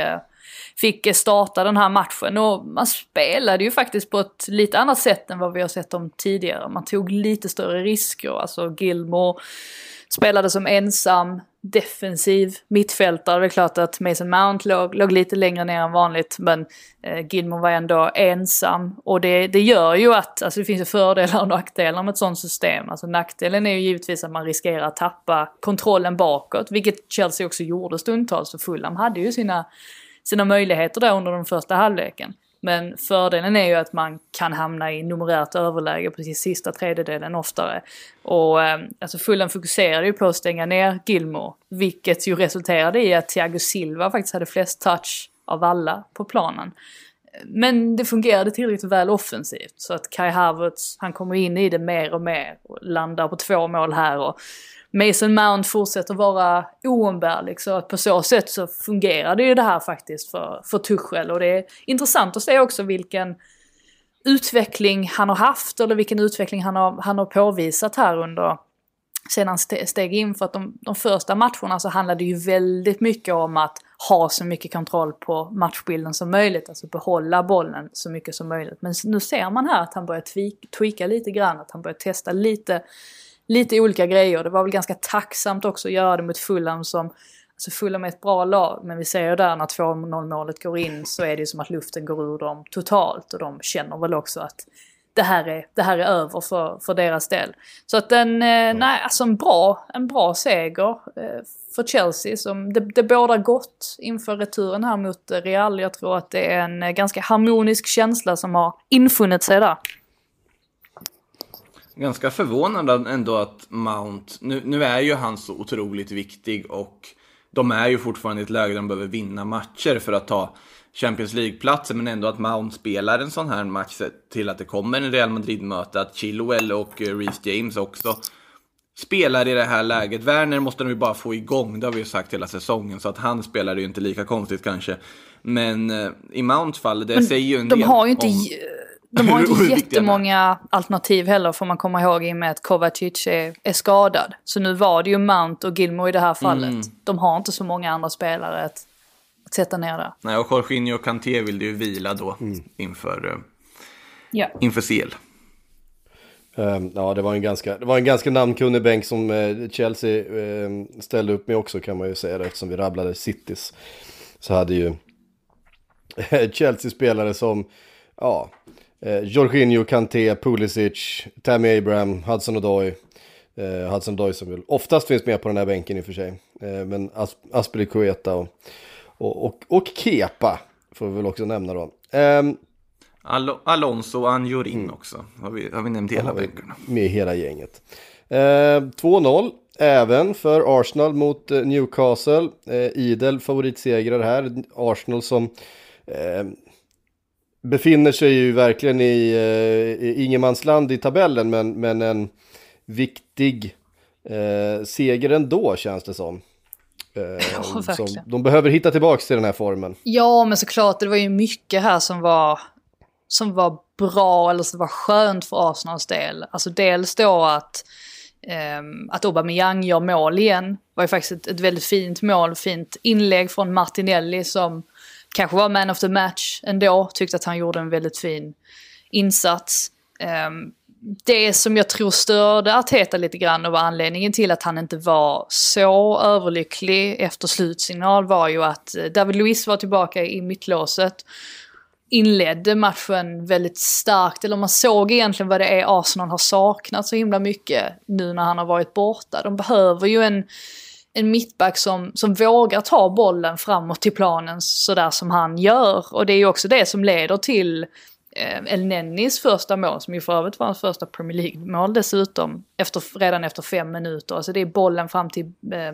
fick starta den här matchen. Och man spelade ju faktiskt på ett lite annat sätt än vad vi har sett om tidigare. Man tog lite större risker. Alltså Gilmore spelade som ensam defensiv mittfältare. Det är klart att Mason Mount låg, låg lite längre ner än vanligt, men eh, Gilmore var ändå ensam. Och det, det gör ju att, alltså det finns ju fördelar och nackdelar med ett sånt system. Alltså nackdelen är ju givetvis att man riskerar att tappa kontrollen bakåt, vilket Chelsea också gjorde stundtals, för Fulham hade ju sina, sina möjligheter där under den första halvleken. Men fördelen är ju att man kan hamna i numerärt överläge på sin sista tredjedelen oftare. Och eh, alltså Fulham fokuserade ju på att stänga ner Gilmore, vilket ju resulterade i att Thiago Silva faktiskt hade flest touch av alla på planen. Men det fungerade tillräckligt väl offensivt, så att Kai Havertz, han kommer in i det mer och mer och landar på två mål här, och Mason Mount fortsätter vara oumbärlig, så att på så sätt så fungerade ju det här faktiskt för, för Tuchel. Och det är intressant att se också vilken utveckling han har haft, eller vilken utveckling han har, han har påvisat här under sedan han steg in. För att de, de första matcherna så handlade ju väldigt mycket om att ha så mycket kontroll på matchbilden som möjligt, alltså behålla bollen så mycket som möjligt. Men nu ser man här att han börjar tweaka, tweaka lite grann, att han börjar testa lite Lite olika grejer. Det var väl ganska tacksamt också att göra det mot Fulham som... Alltså Fulham är ett bra lag, men vi ser ju där när två noll målet går in så är det ju som att luften går ur dem totalt. Och de känner väl också att det här är, det här är över för, för deras del. Så att en, eh, nej, alltså en, bra, en bra seger eh, för Chelsea. Som det, det bådar gott inför returen här mot Real. Jag tror att det är en eh, ganska harmonisk känsla som har infunnit sig där. Ganska förvånande ändå att Mount, nu, nu är ju han så otroligt viktig, och de är ju fortfarande i ett läge där de behöver vinna matcher för att ta Champions League-platser, men ändå att Mount spelar en sån här match till att det kommer en Real Madrid-möte, att Chilwell och Reece James också spelar i det här läget. Werner måste de ju bara få igång, det har vi ju sagt hela säsongen, så att han spelar ju inte lika konstigt kanske. Men eh, i Mounts fall, det men säger ju en de del har ju inte om... De har inte jättemånga alternativ heller, får man komma ihåg, i och med att Kovacic är, är skadad. Så nu var det ju Mount och Gilmore i det här fallet. Mm. De har inte så många andra spelare att, att sätta ner där. Nej, och Jorginho och Kanté vill ju vila då mm. inför, uh, ja. inför C L. Um, ja, det var en ganska, det var en ganska namnkunnig bänk som uh, Chelsea uh, ställde upp med också, kan man ju säga det, eftersom vi rabblade Cities. Så hade ju Chelsea-spelare som, ja... Eh, Jorginho, Kanté, Pulisic, Tammy Abraham, Hudson-Odoi. Eh, Hudson-Odoi som väl oftast finns med på den här bänken i och för sig. Eh, men As- Aspilicueta och, och, och, och Kepa får vi väl också nämna då. Eh, Al- Alonso och Anjorin mm. också. Har vi, har vi nämnt hela bänken? Med hela gänget. Eh, två noll även för Arsenal mot eh, Newcastle. Eh, idel favoritsegrare här. Arsenal som... Eh, befinner sig ju verkligen i, eh, i ingenmansland i tabellen, men, men en viktig eh, seger ändå, känns det som. Eh, ja, som. De behöver hitta tillbaka till den här formen. Ja, men såklart, det var ju mycket här som var, som var bra, eller som var skönt för Arsenals del. Alltså dels då att, eh, att Aubameyang gör mål igen. Var ju faktiskt ett, ett väldigt fint mål, fint inlägg från Martinelli som kanske var man of the match ändå. Tyckte att han gjorde en väldigt fin insats. Um, det som jag tror störde Arteta lite grann och var anledningen till att han inte var så överlycklig efter slutsignal var ju att David Luiz var tillbaka i mittlåset. Inledde matchen väldigt starkt. Eller man såg egentligen vad det är Arsenal har saknat så himla mycket nu när han har varit borta. De behöver ju en... en mittback som, som vågar ta bollen framåt till planen sådär som han gör. Och det är ju också det som leder till eh, El Nennis första mål, som ju för övrigt var hans första Premier League-mål dessutom, efter, redan efter fem minuter. Alltså det är bollen fram till, eh,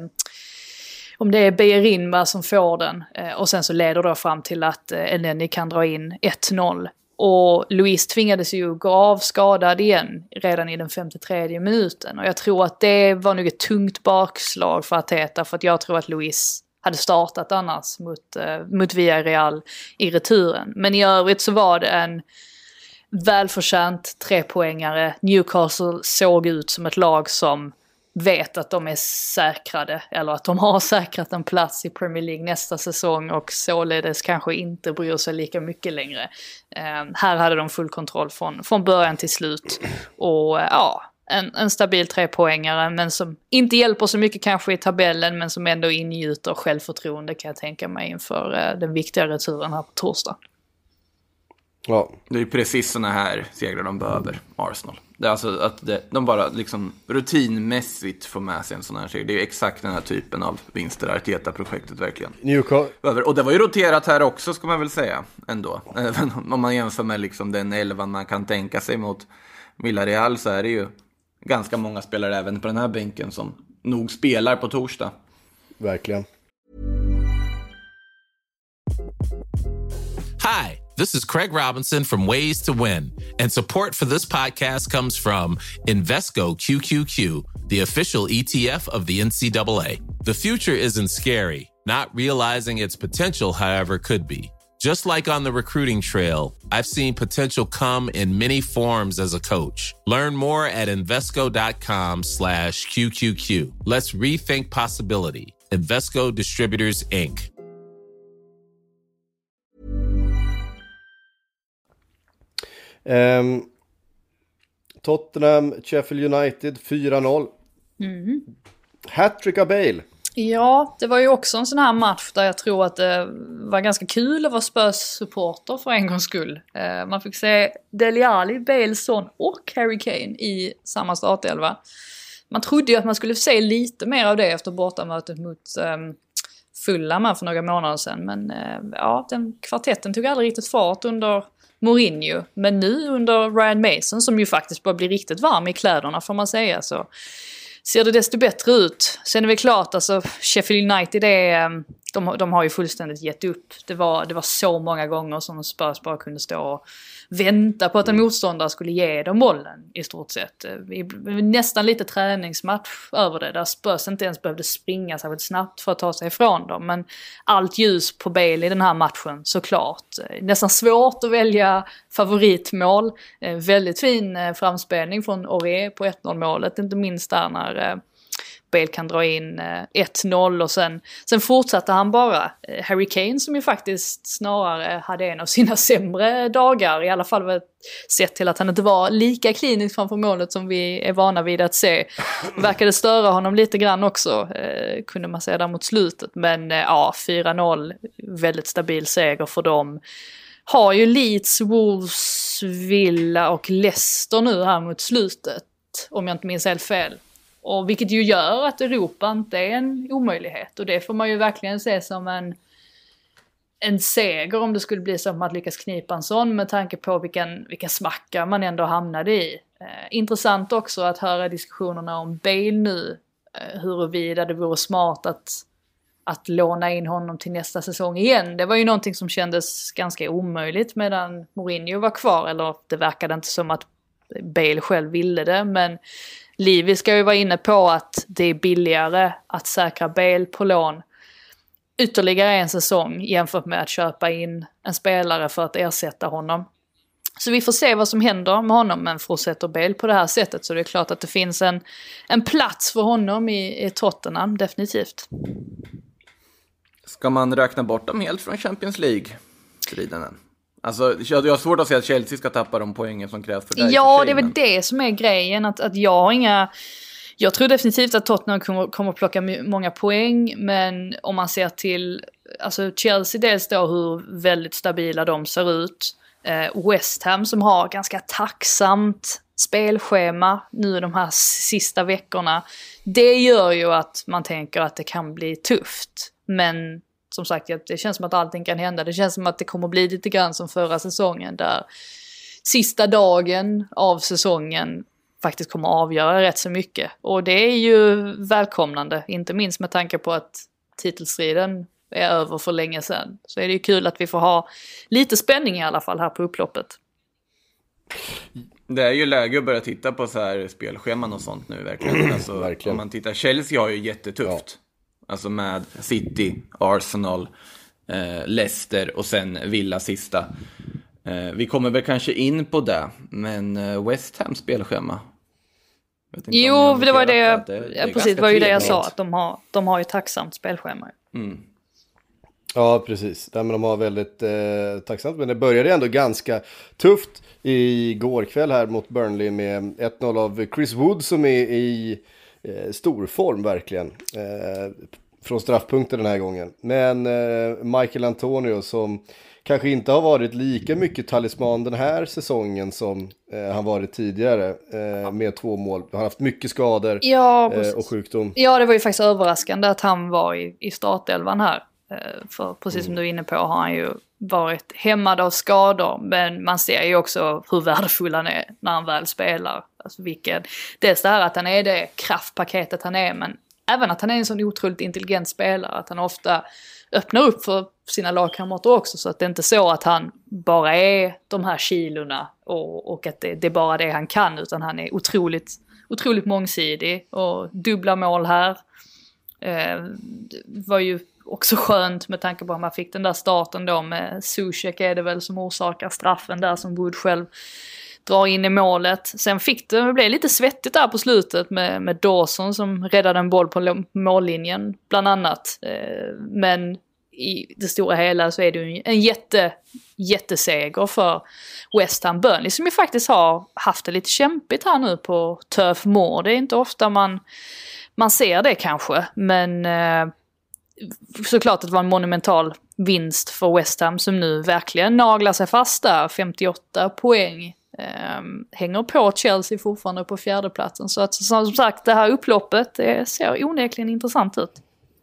om det är Beirinma som får den. Eh, och sen så leder det fram till att eh, El Nenni kan dra in ett noll. Och Luis tvingades ju gå av skadad igen redan i den femtiotredje minuten. Och jag tror att det var nog ett tungt bakslag för Arteta. För att jag tror att Luis hade startat annars mot, eh, mot Villarreal i returen. Men i övrigt så var det en välförtjänt trepoängare. Newcastle såg ut som ett lag som vet att de är säkrade eller att de har säkrat en plats i Premier League nästa säsong och således kanske inte bryr sig lika mycket längre. Eh, här hade de full kontroll från, från början till slut och eh, ja, en, en stabil trepoängare men som inte hjälper så mycket kanske i tabellen men som ändå ingjuter självförtroende kan jag tänka mig inför eh, den viktiga returen här på torsdag. Ja. Det är precis såna här segrar de behöver, Arsenal. Det är alltså att det, de bara liksom rutinmässigt får med sig en sån här seger. Det är ju exakt den här typen av vinster, Arteta-projektet verkligen. Newcastle. Och det var ju roterat här också ska man väl säga ändå. Även om man jämför med liksom den elvan man kan tänka sig mot Villarreal så är det ju ganska många spelare även på den här bänken som nog spelar på torsdag. Verkligen. Hi, this is Craig Robinson from Ways to Win, and support for this podcast comes from Invesco Q Q Q, the official E T F of the N C double A. The future isn't scary. Not realizing its potential, however, could be. Just like on the recruiting trail, I've seen potential come in many forms as a coach. Learn more at Invesco.com slash QQQ. Let's rethink possibility. Invesco Distributors, Incorporated. Um, Tottenham, Sheffield United fyra noll. Mm. Hattrick av Bale. Ja, det var ju också en sån här match där jag tror att det var ganska kul att vara Spurs-supporter för en gångs skull. Uh, man fick se Dele Alli, Bales son och Harry Kane i samma startelva. Man trodde ju att man skulle få se lite mer av det efter bortamötet mot um, Fulham för några månader sedan. Men uh, ja, den kvartetten tog aldrig riktigt fart under Mourinho, men nu under Ryan Mason som ju faktiskt bara blir riktigt varm i kläderna får man säga så ser det desto bättre ut. Sen är det klart alltså Sheffield United är, de, de har ju fullständigt gett upp. Det var, det var så många gånger som Spurs bara kunde stå och vänta på att en motståndare skulle ge dem bollen i stort sett. Nästan lite träningsmatch över det där Spurs inte ens behövde springa särskilt snabbt för att ta sig ifrån dem. Men allt ljus på Bale i den här matchen såklart. Nästan svårt att välja favoritmål. Väldigt fin framspelning från Aurier på ett noll målet. Inte minst där när Bale kan dra in ett noll och sen, sen fortsatte han bara. Harry Kane som ju faktiskt snarare hade en av sina sämre dagar, i alla fall sett till att han inte var lika klinisk framför målet som vi är vana vid att se. Verkade störa honom lite grann också, eh, kunde man säga där mot slutet. Men eh, ja, fyra noll, väldigt stabil seger för dem. Har ju Leeds, Wolves, Villa och Leicester nu här mot slutet, om jag inte minns helt fel. Och vilket ju gör att Europa inte är en omöjlighet. Och det får man ju verkligen se som en, en seger om det skulle bli så att man lyckas knipa en sån med tanke på vilken, vilken smacka man ändå hamnade i. Eh, intressant också att höra diskussionerna om Bale nu. Eh, huruvida det vore smart att, att låna in honom till nästa säsong igen. Det var ju någonting som kändes ganska omöjligt medan Mourinho var kvar. Eller det verkade inte som att Bale själv ville det, men Livi ska ju vara inne på att det är billigare att säkra Bale på lån ytterligare en säsong jämfört med att köpa in en spelare för att ersätta honom. Så vi får se vad som händer med honom, men fortsätter Bale på det här sättet så det är klart att det finns en, en plats för honom i, i Tottenham, definitivt. Ska man räkna bort dem helt från Champions League-striden än? Alltså, jag har svårt att säga att Chelsea ska tappa de poängen som krävs för det. Ja, det är väl det som är grejen. Att, att jag har inga... Jag tror definitivt att Tottenham kommer, kommer plocka många poäng. Men om man ser till... Alltså Chelsea dels då hur väldigt stabila de ser ut. Eh, West Ham som har ganska tacksamt spelschema nu de här sista veckorna. Det gör ju att man tänker att det kan bli tufft. Men... Som sagt, det känns som att allting kan hända. Det känns som att det kommer bli lite grann som förra säsongen där sista dagen av säsongen faktiskt kommer att avgöra rätt så mycket. Och det är ju välkomnande, inte minst med tanke på att titelstriden är över för länge sedan. Så är det ju kul att vi får ha lite spänning i alla fall här på upploppet. Det är ju läge att börja titta på så här spelscheman och sånt nu verkligen. Alltså, verkligen. Om man tittar, Chelsea har ju jättetufft. Ja. Alltså med City, Arsenal, eh, Leicester och sen Villa sista. Eh, vi kommer väl kanske in på det, men eh, West Ham spelschema. Jo, det var det, det, det, ja, det precis, det var ju det jag trevligt. sa, att de har, de har ju tacksamt spelschema. Mm. Ja, precis. Ja, men de har väldigt eh, tacksamt. Men det började ändå ganska tufft igår kväll här mot Burnley med ett noll av Chris Wood som är i eh, stor form verkligen. Eh, från straffpunkten den här gången. Men eh, Michael Antonio som kanske inte har varit lika mycket talisman den här säsongen som eh, han varit tidigare eh, med två mål. Han har haft mycket skador Ja, eh, och sjukdom. Ja, det var ju faktiskt överraskande att han var i, i startelvan här. Eh, för precis som du är inne på har han ju varit hämmad av skador. Men man ser ju också hur värdefull han är när han väl spelar. Alltså vilken, dels det här att han är det kraftpaketet han är, men även att han är en sån otroligt intelligent spelare. Att han ofta öppnar upp för sina lagkamrater också, så att det är inte så att han bara är de här kilorna och, och att det, det är bara det han kan, utan han är otroligt, otroligt mångsidig och dubbla mål här. Eh, det var ju också skönt med tanke på att man fick den där starten då med Soucek är det väl som orsakar straffen där som Wood själv drar in i målet. Sen fick det, det blev lite svettigt där på slutet med, med Dawson som räddade en boll på mållinjen bland annat. Eh, men i det stora hela så är det ju en jätte, jätteseger för West Ham. Burnley som ju faktiskt har haft det lite kämpigt här nu på Turf Moor. Det är inte ofta man, man ser det kanske, men eh, såklart att det var en monumental vinst för West Ham som nu verkligen naglar sig fast där, femtioåtta poäng. Um, hänger på Chelsea fortfarande på fjärdeplatsen, så att som sagt det här upploppet det ser onekligen intressant ut.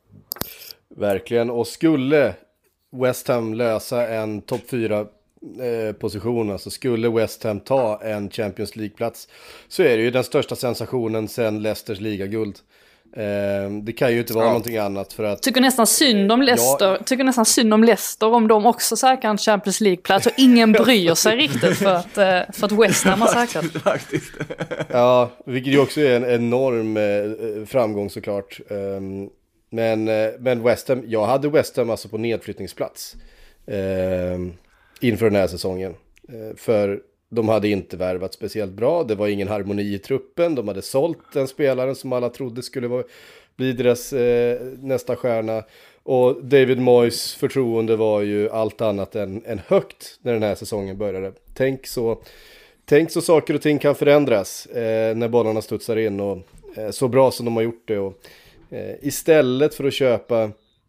Verkligen, och skulle West Ham lösa en topp fyra eh, position, alltså skulle West Ham ta en Champions League-plats, så är det ju den största sensationen sedan Leicesters ligaguld. Eh, det kan ju inte vara ja. någonting annat för att... Tycker nästan synd om Leicester, ja. tycker nästan synd om Leicester om de också säkrar en Champions League-plats och ingen bryr sig riktigt för att, för att West Ham har säkrat. Faktiskt. Ja, vilket ju också är en enorm eh, framgång såklart. Um, men, eh, men West Ham, jag hade West Ham alltså på nedflyttningsplats eh, inför den här säsongen. Eh, för de hade inte värvat speciellt bra. Det var ingen harmoni i truppen. De hade sålt den spelaren som alla trodde skulle vara, bli deras eh, nästa stjärna. Och David Moyes förtroende var ju allt annat än, än högt när den här säsongen började. Tänk så, tänk så saker och ting kan förändras eh, när bollarna studsar in. Och eh, så bra som de har gjort det. Och, eh, istället för att köpa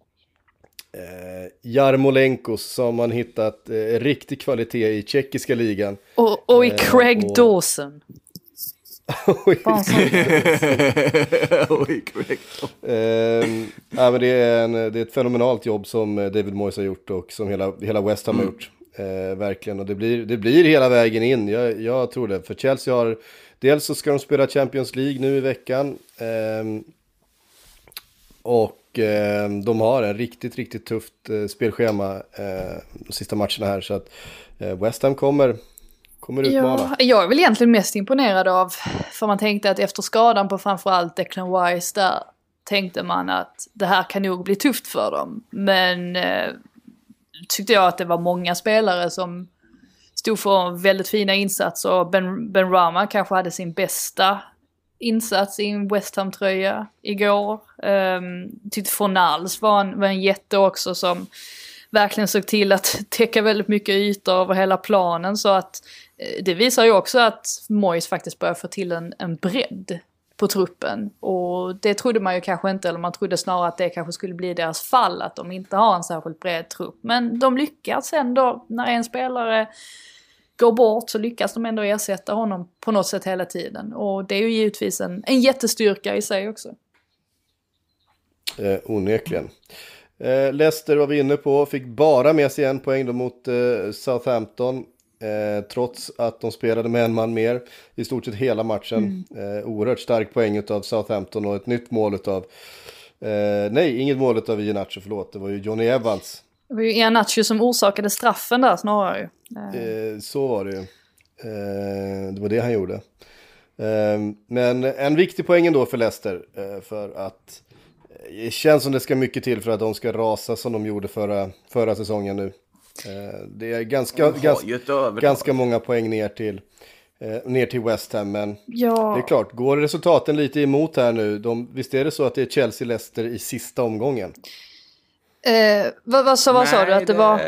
Eh, Jarmolenkos som man hittat eh, riktig kvalitet i tjeckiska ligan. Och, och i Craig eh, och... Dawson. och i Craig eh, ja, men det, är en, det är ett fenomenalt jobb som David Moyes har gjort och som hela, hela West Ham har gjort. Eh, verkligen, och det blir, det blir hela vägen in. Jag, jag tror det. För Chelsea har, dels så ska de spela Champions League nu i veckan. Eh, och de har en riktigt, riktigt tufft eh, spelschema eh, de sista matcherna här. Så att eh, West Ham kommer, kommer utmana. Ja, jag är väl egentligen mest imponerad av, för man tänkte att efter skadan på framförallt Declan Rice där tänkte man att det här kan nog bli tufft för dem. Men eh, tyckte jag att det var många spelare som stod för väldigt fina insatser. Ben, Ben Rama kanske hade sin bästa insats i en West Ham-tröja igår. Um, tyckte Fornals var en, var en jätte också som verkligen såg till att täcka väldigt mycket ytor över hela planen. Så att eh, det visar ju också att Moyes faktiskt börjar få till en, en bredd på truppen. Och det trodde man ju kanske inte, eller man trodde snarare att det kanske skulle bli deras fall, att de inte har en särskilt bred trupp. Men de lyckas ändå, när en spelare går bort så lyckas de ändå ersätta honom på något sätt hela tiden. Och det är ju givetvis en, en jättestyrka i sig också. Eh, onekligen. Eh, Leicester var vi inne på, fick bara med sig en poäng då mot eh, Southampton. Eh, trots att de spelade med en man mer i stort sett hela matchen. Mm. Eh, oerhört stark poäng av Southampton och ett nytt mål av eh, nej, inget mål av Iheanacho, förlåt. Det var ju Johnny Evans. Det var ju Iheanacho som orsakade straffen där snarare. Eh, så var det ju. Eh, det var det han gjorde. Eh, men en viktig poäng ändå för Leicester. Eh, för att det känns som det ska mycket till för att de ska rasa som de gjorde förra, förra säsongen nu. Eh, det är ganska, ganska, ganska många poäng ner till, eh, ner till West Ham. Men ja. det är klart, går resultaten lite emot här nu? De, visst är det så att det är Chelsea-Leicester i sista omgången? Eh, vad, vad, så, vad sa du att det, det var?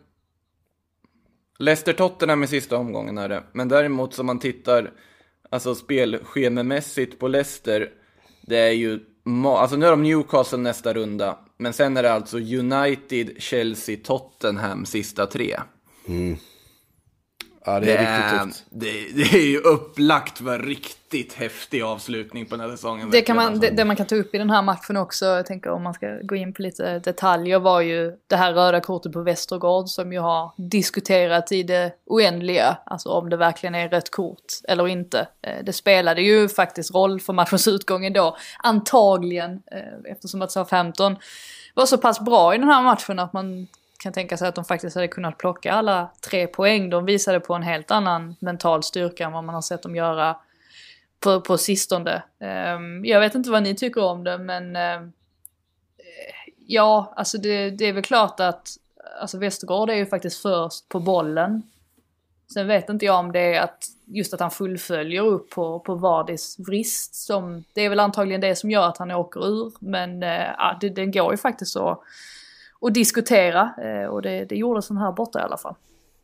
Leicester-Tottenham i sista omgången är det. Men däremot som man tittar alltså spelschememässigt på Leicester, det är ju alltså nu är de Newcastle nästa runda, men sen är det alltså United, Chelsea, Tottenham sista tre. Mm. Ja, det är det, riktigt tufft. Det, det är ju upplagt för riktigt häftig avslutning på den här säsongen. Det, kan man, det, det man kan ta upp i den här matchen också, jag tänker om man ska gå in på lite detaljer, var ju det här röda kortet på Westergaard som ju har diskuterat i det oändliga, alltså om det verkligen är rätt kort eller inte. Det spelade ju faktiskt roll för matchens utgång då, antagligen, eftersom att Southampton var så pass bra i den här matchen att man kan tänka sig att de faktiskt hade kunnat plocka alla tre poäng. De visade på en helt annan mental styrka än vad man har sett dem göra på, på sistone. Um, jag vet inte vad ni tycker om det, men uh, ja, alltså det, det är väl klart att alltså Westergaard är ju faktiskt först på bollen. Sen vet inte jag om det är att just att han fullföljer upp på, på Vardis vrist. Som, det är väl antagligen det som gör att han åker ur. Men uh, ja, det, det går ju faktiskt så och diskutera, och det, det gjorde sån här borta i alla fall.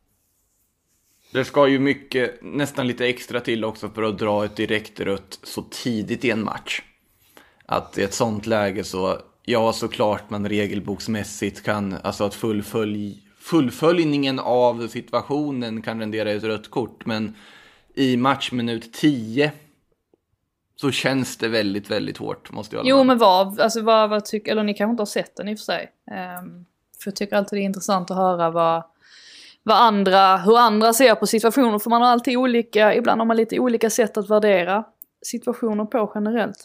Det ska ju mycket, nästan lite extra till också för att dra ett direkt rött så tidigt i en match. Att i ett sånt läge så, ja såklart man regelboksmässigt kan, alltså att fullfölj, fullföljningen av situationen kan rendera ett rött kort, men i matchminut tio så känns det väldigt, väldigt hårt, måste jag. Jo, men vad, alltså vad, vad tycker, eller ni kanske inte har sett den i och för sig. Um, för jag tycker alltid det är intressant att höra vad, vad andra, hur andra ser på situationer, för man har alltid olika, ibland har man lite olika sätt att värdera situationer på generellt.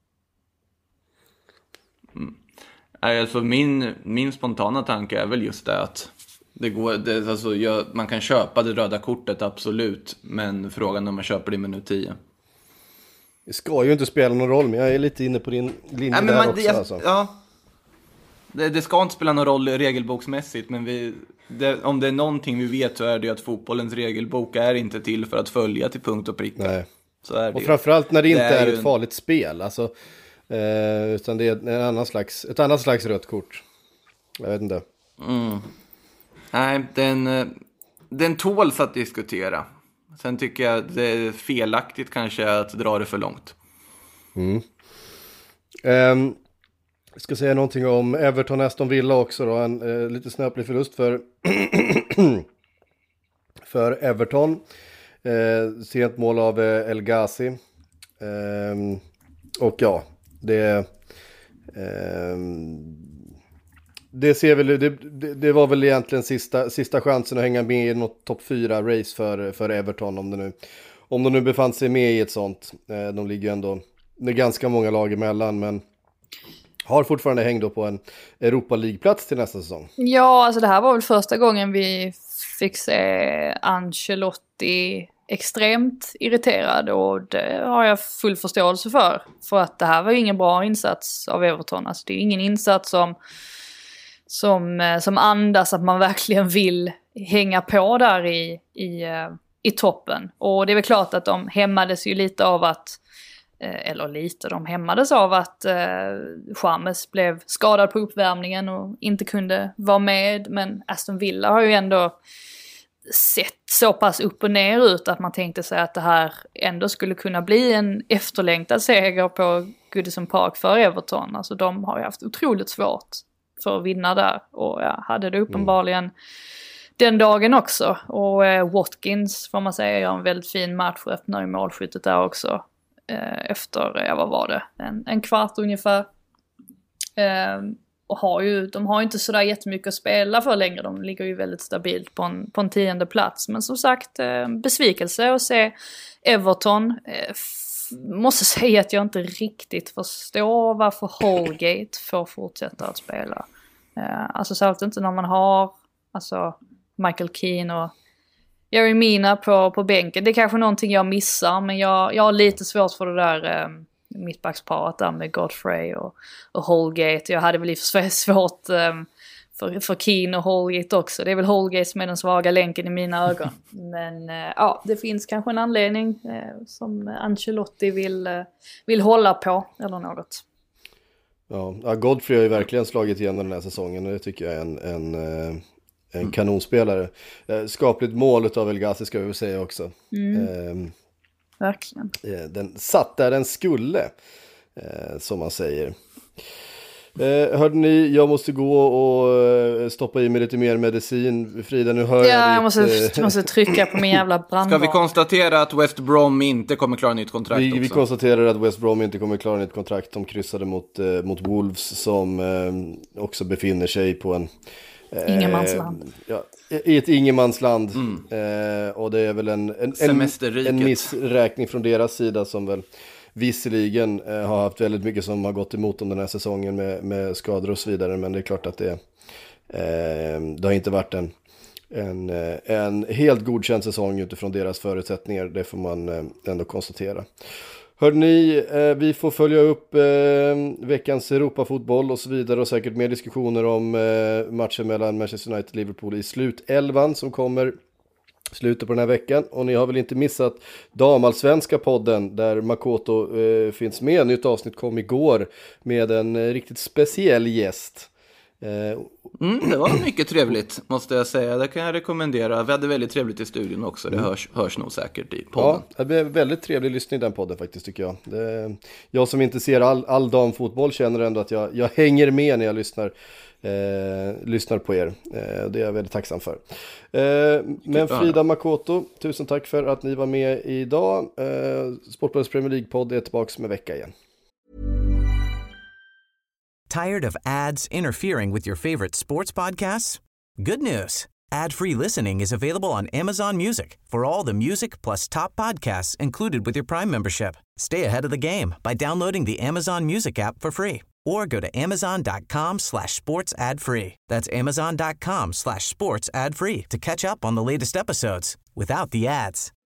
Mm. Alltså min, min spontana tanke är väl just det att det går, det, alltså jag, man kan köpa det röda kortet, absolut, men frågan om man köper det i minut tio. Det ska ju inte spela någon roll, men jag är lite inne på din linje. Nej, men där man, också. Jag, alltså. Ja, det, det ska inte spela någon roll regelboksmässigt, men vi, det, om det är någonting vi vet så är det ju att fotbollens regelbok är inte till för att följa till punkt och pricka. Nej. Så är det. Och framförallt när det inte det är, är ett en... farligt spel. Alltså, eh, utan det är en annan slags, ett annat slags rött kort. Jag vet inte. Mm. Nej, den, den tåls att diskutera. Sen tycker jag det är felaktigt kanske att dra det för långt. Mm. Um, jag ska säga någonting om Everton Aston Villa också då. En uh, lite snöplig förlust för, för Everton. Uh, sent mål av uh, El Ghazi. Um, och ja, det... Um, Det, ser väl, det, det, det var väl egentligen sista, sista chansen att hänga med i något topp fyra race för, för Everton om det nu, om de nu befann sig med i ett sånt. De ligger ju ändå, det är ganska många lag emellan, men har fortfarande häng då på en Europa League-plats till nästa säsong. Ja, alltså det här var väl första gången vi fick se Ancelotti extremt irriterad, och det har jag full förståelse för. För att det här var ju ingen bra insats av Everton. Alltså det är ingen insats som Som, som andas att man verkligen vill hänga på där i, i, i toppen. Och det är väl klart att de hämmades ju lite av att, eller lite, de hämmades av att eh, James blev skadad på uppvärmningen och inte kunde vara med. Men Aston Villa har ju ändå sett så pass upp och ner ut att man tänkte sig att det här ändå skulle kunna bli en efterlängtad seger på Goodison Park för Everton. Alltså de har ju haft otroligt svårt för att vinna där, och ja, hade det uppenbarligen mm. den dagen också. Och eh, Watkins får man säga gör en väldigt fin match och öppnar ju målskyttet där också eh, efter, ja, vad var det, en, en kvart ungefär. Eh, och har ju, de har ju inte sådär jättemycket att spela för längre, de ligger ju väldigt stabilt på en, på en tionde plats. Men som sagt, eh, besvikelse att se Everton. Eh, måste säga att jag inte riktigt förstår varför Holgate får fortsätta att spela. Uh, alltså särskilt inte när man har alltså Michael Keane och Jerry Mina på, på bänken. Det är kanske någonting jag missar, men jag, jag har lite svårt för det där um, mittbacksparet där med Godfrey och, och Holgate. Jag hade väl i och för sig svårt um, för, för Keane och Holgate också. Det är väl Holgate som är den svaga länken i mina ögon. Men eh, ja, det finns kanske en anledning eh, som Ancelotti vill, eh, vill hålla på eller något. Ja, Godfrey har ju verkligen slagit igenom den här säsongen och det tycker jag är en, en, en kanonspelare. Skapligt mål av El Ghazi ska vi säga också. Mm. Eh, verkligen. Den satt där den skulle, eh, som man säger. Eh, hörde ni, jag måste gå och stoppa i mig lite mer medicin. Frida, nu hör ja, jag jag ditt, måste, eh, måste trycka på min jävla brandvarn. Ska vi konstatera att West Brom inte kommer klara nytt kontrakt vi, också? vi konstaterar att West Brom inte kommer klara nytt kontrakt. De kryssade mot, eh, mot Wolves som eh, också befinner sig på en eh, ingenmansland. Ja, i ett ingenmansland. Mm. Eh, och det är väl en, en, en, en missräkning från deras sida som väl visserligen eh, har haft väldigt mycket som har gått emot dem den här säsongen med, med skador och så vidare. Men det är klart att det, eh, det har inte varit en, en, en helt godkänd säsong utifrån deras förutsättningar. Det får man eh, ändå konstatera. Hörde ni, eh, vi får följa upp eh, veckans Europafotboll och så vidare och säkert mer diskussioner om eh, matchen mellan Manchester United och Liverpool i slutelvan som kommer slutet på den här veckan. Och ni har väl inte missat Damallsvenska podden där Makoto eh, finns med. Nytt avsnitt kom igår med en eh, riktigt speciell gäst. Eh, mm, det var mycket trevligt måste jag säga. Det kan jag rekommendera. Vi hade väldigt trevligt i studion också. Det hörs, hörs nog säkert i podden. Ja, det blev väldigt trevlig lyssning i den podden faktiskt tycker jag. Det, jag som inte ser all, all damfotboll känner ändå att jag, jag hänger med när jag lyssnar Eh, lyssnar på er. Eh, det är jag väldigt tacksam för. Eh, men Frida Makoto, tusen tack för att ni var med idag. Eh, Sportbladets Premier League-podd är tillbaka med vecka igen. Tired of ads interfering with your favorite sports podcasts? Good news. Ad-free listening is available on Amazon Music for all the music plus top podcasts included with your Prime membership. Stay ahead of the game by downloading the Amazon Music app for free or go to amazon.com slash sports ad free. That's amazon.com slash sports ad free to catch up on the latest episodes without the ads.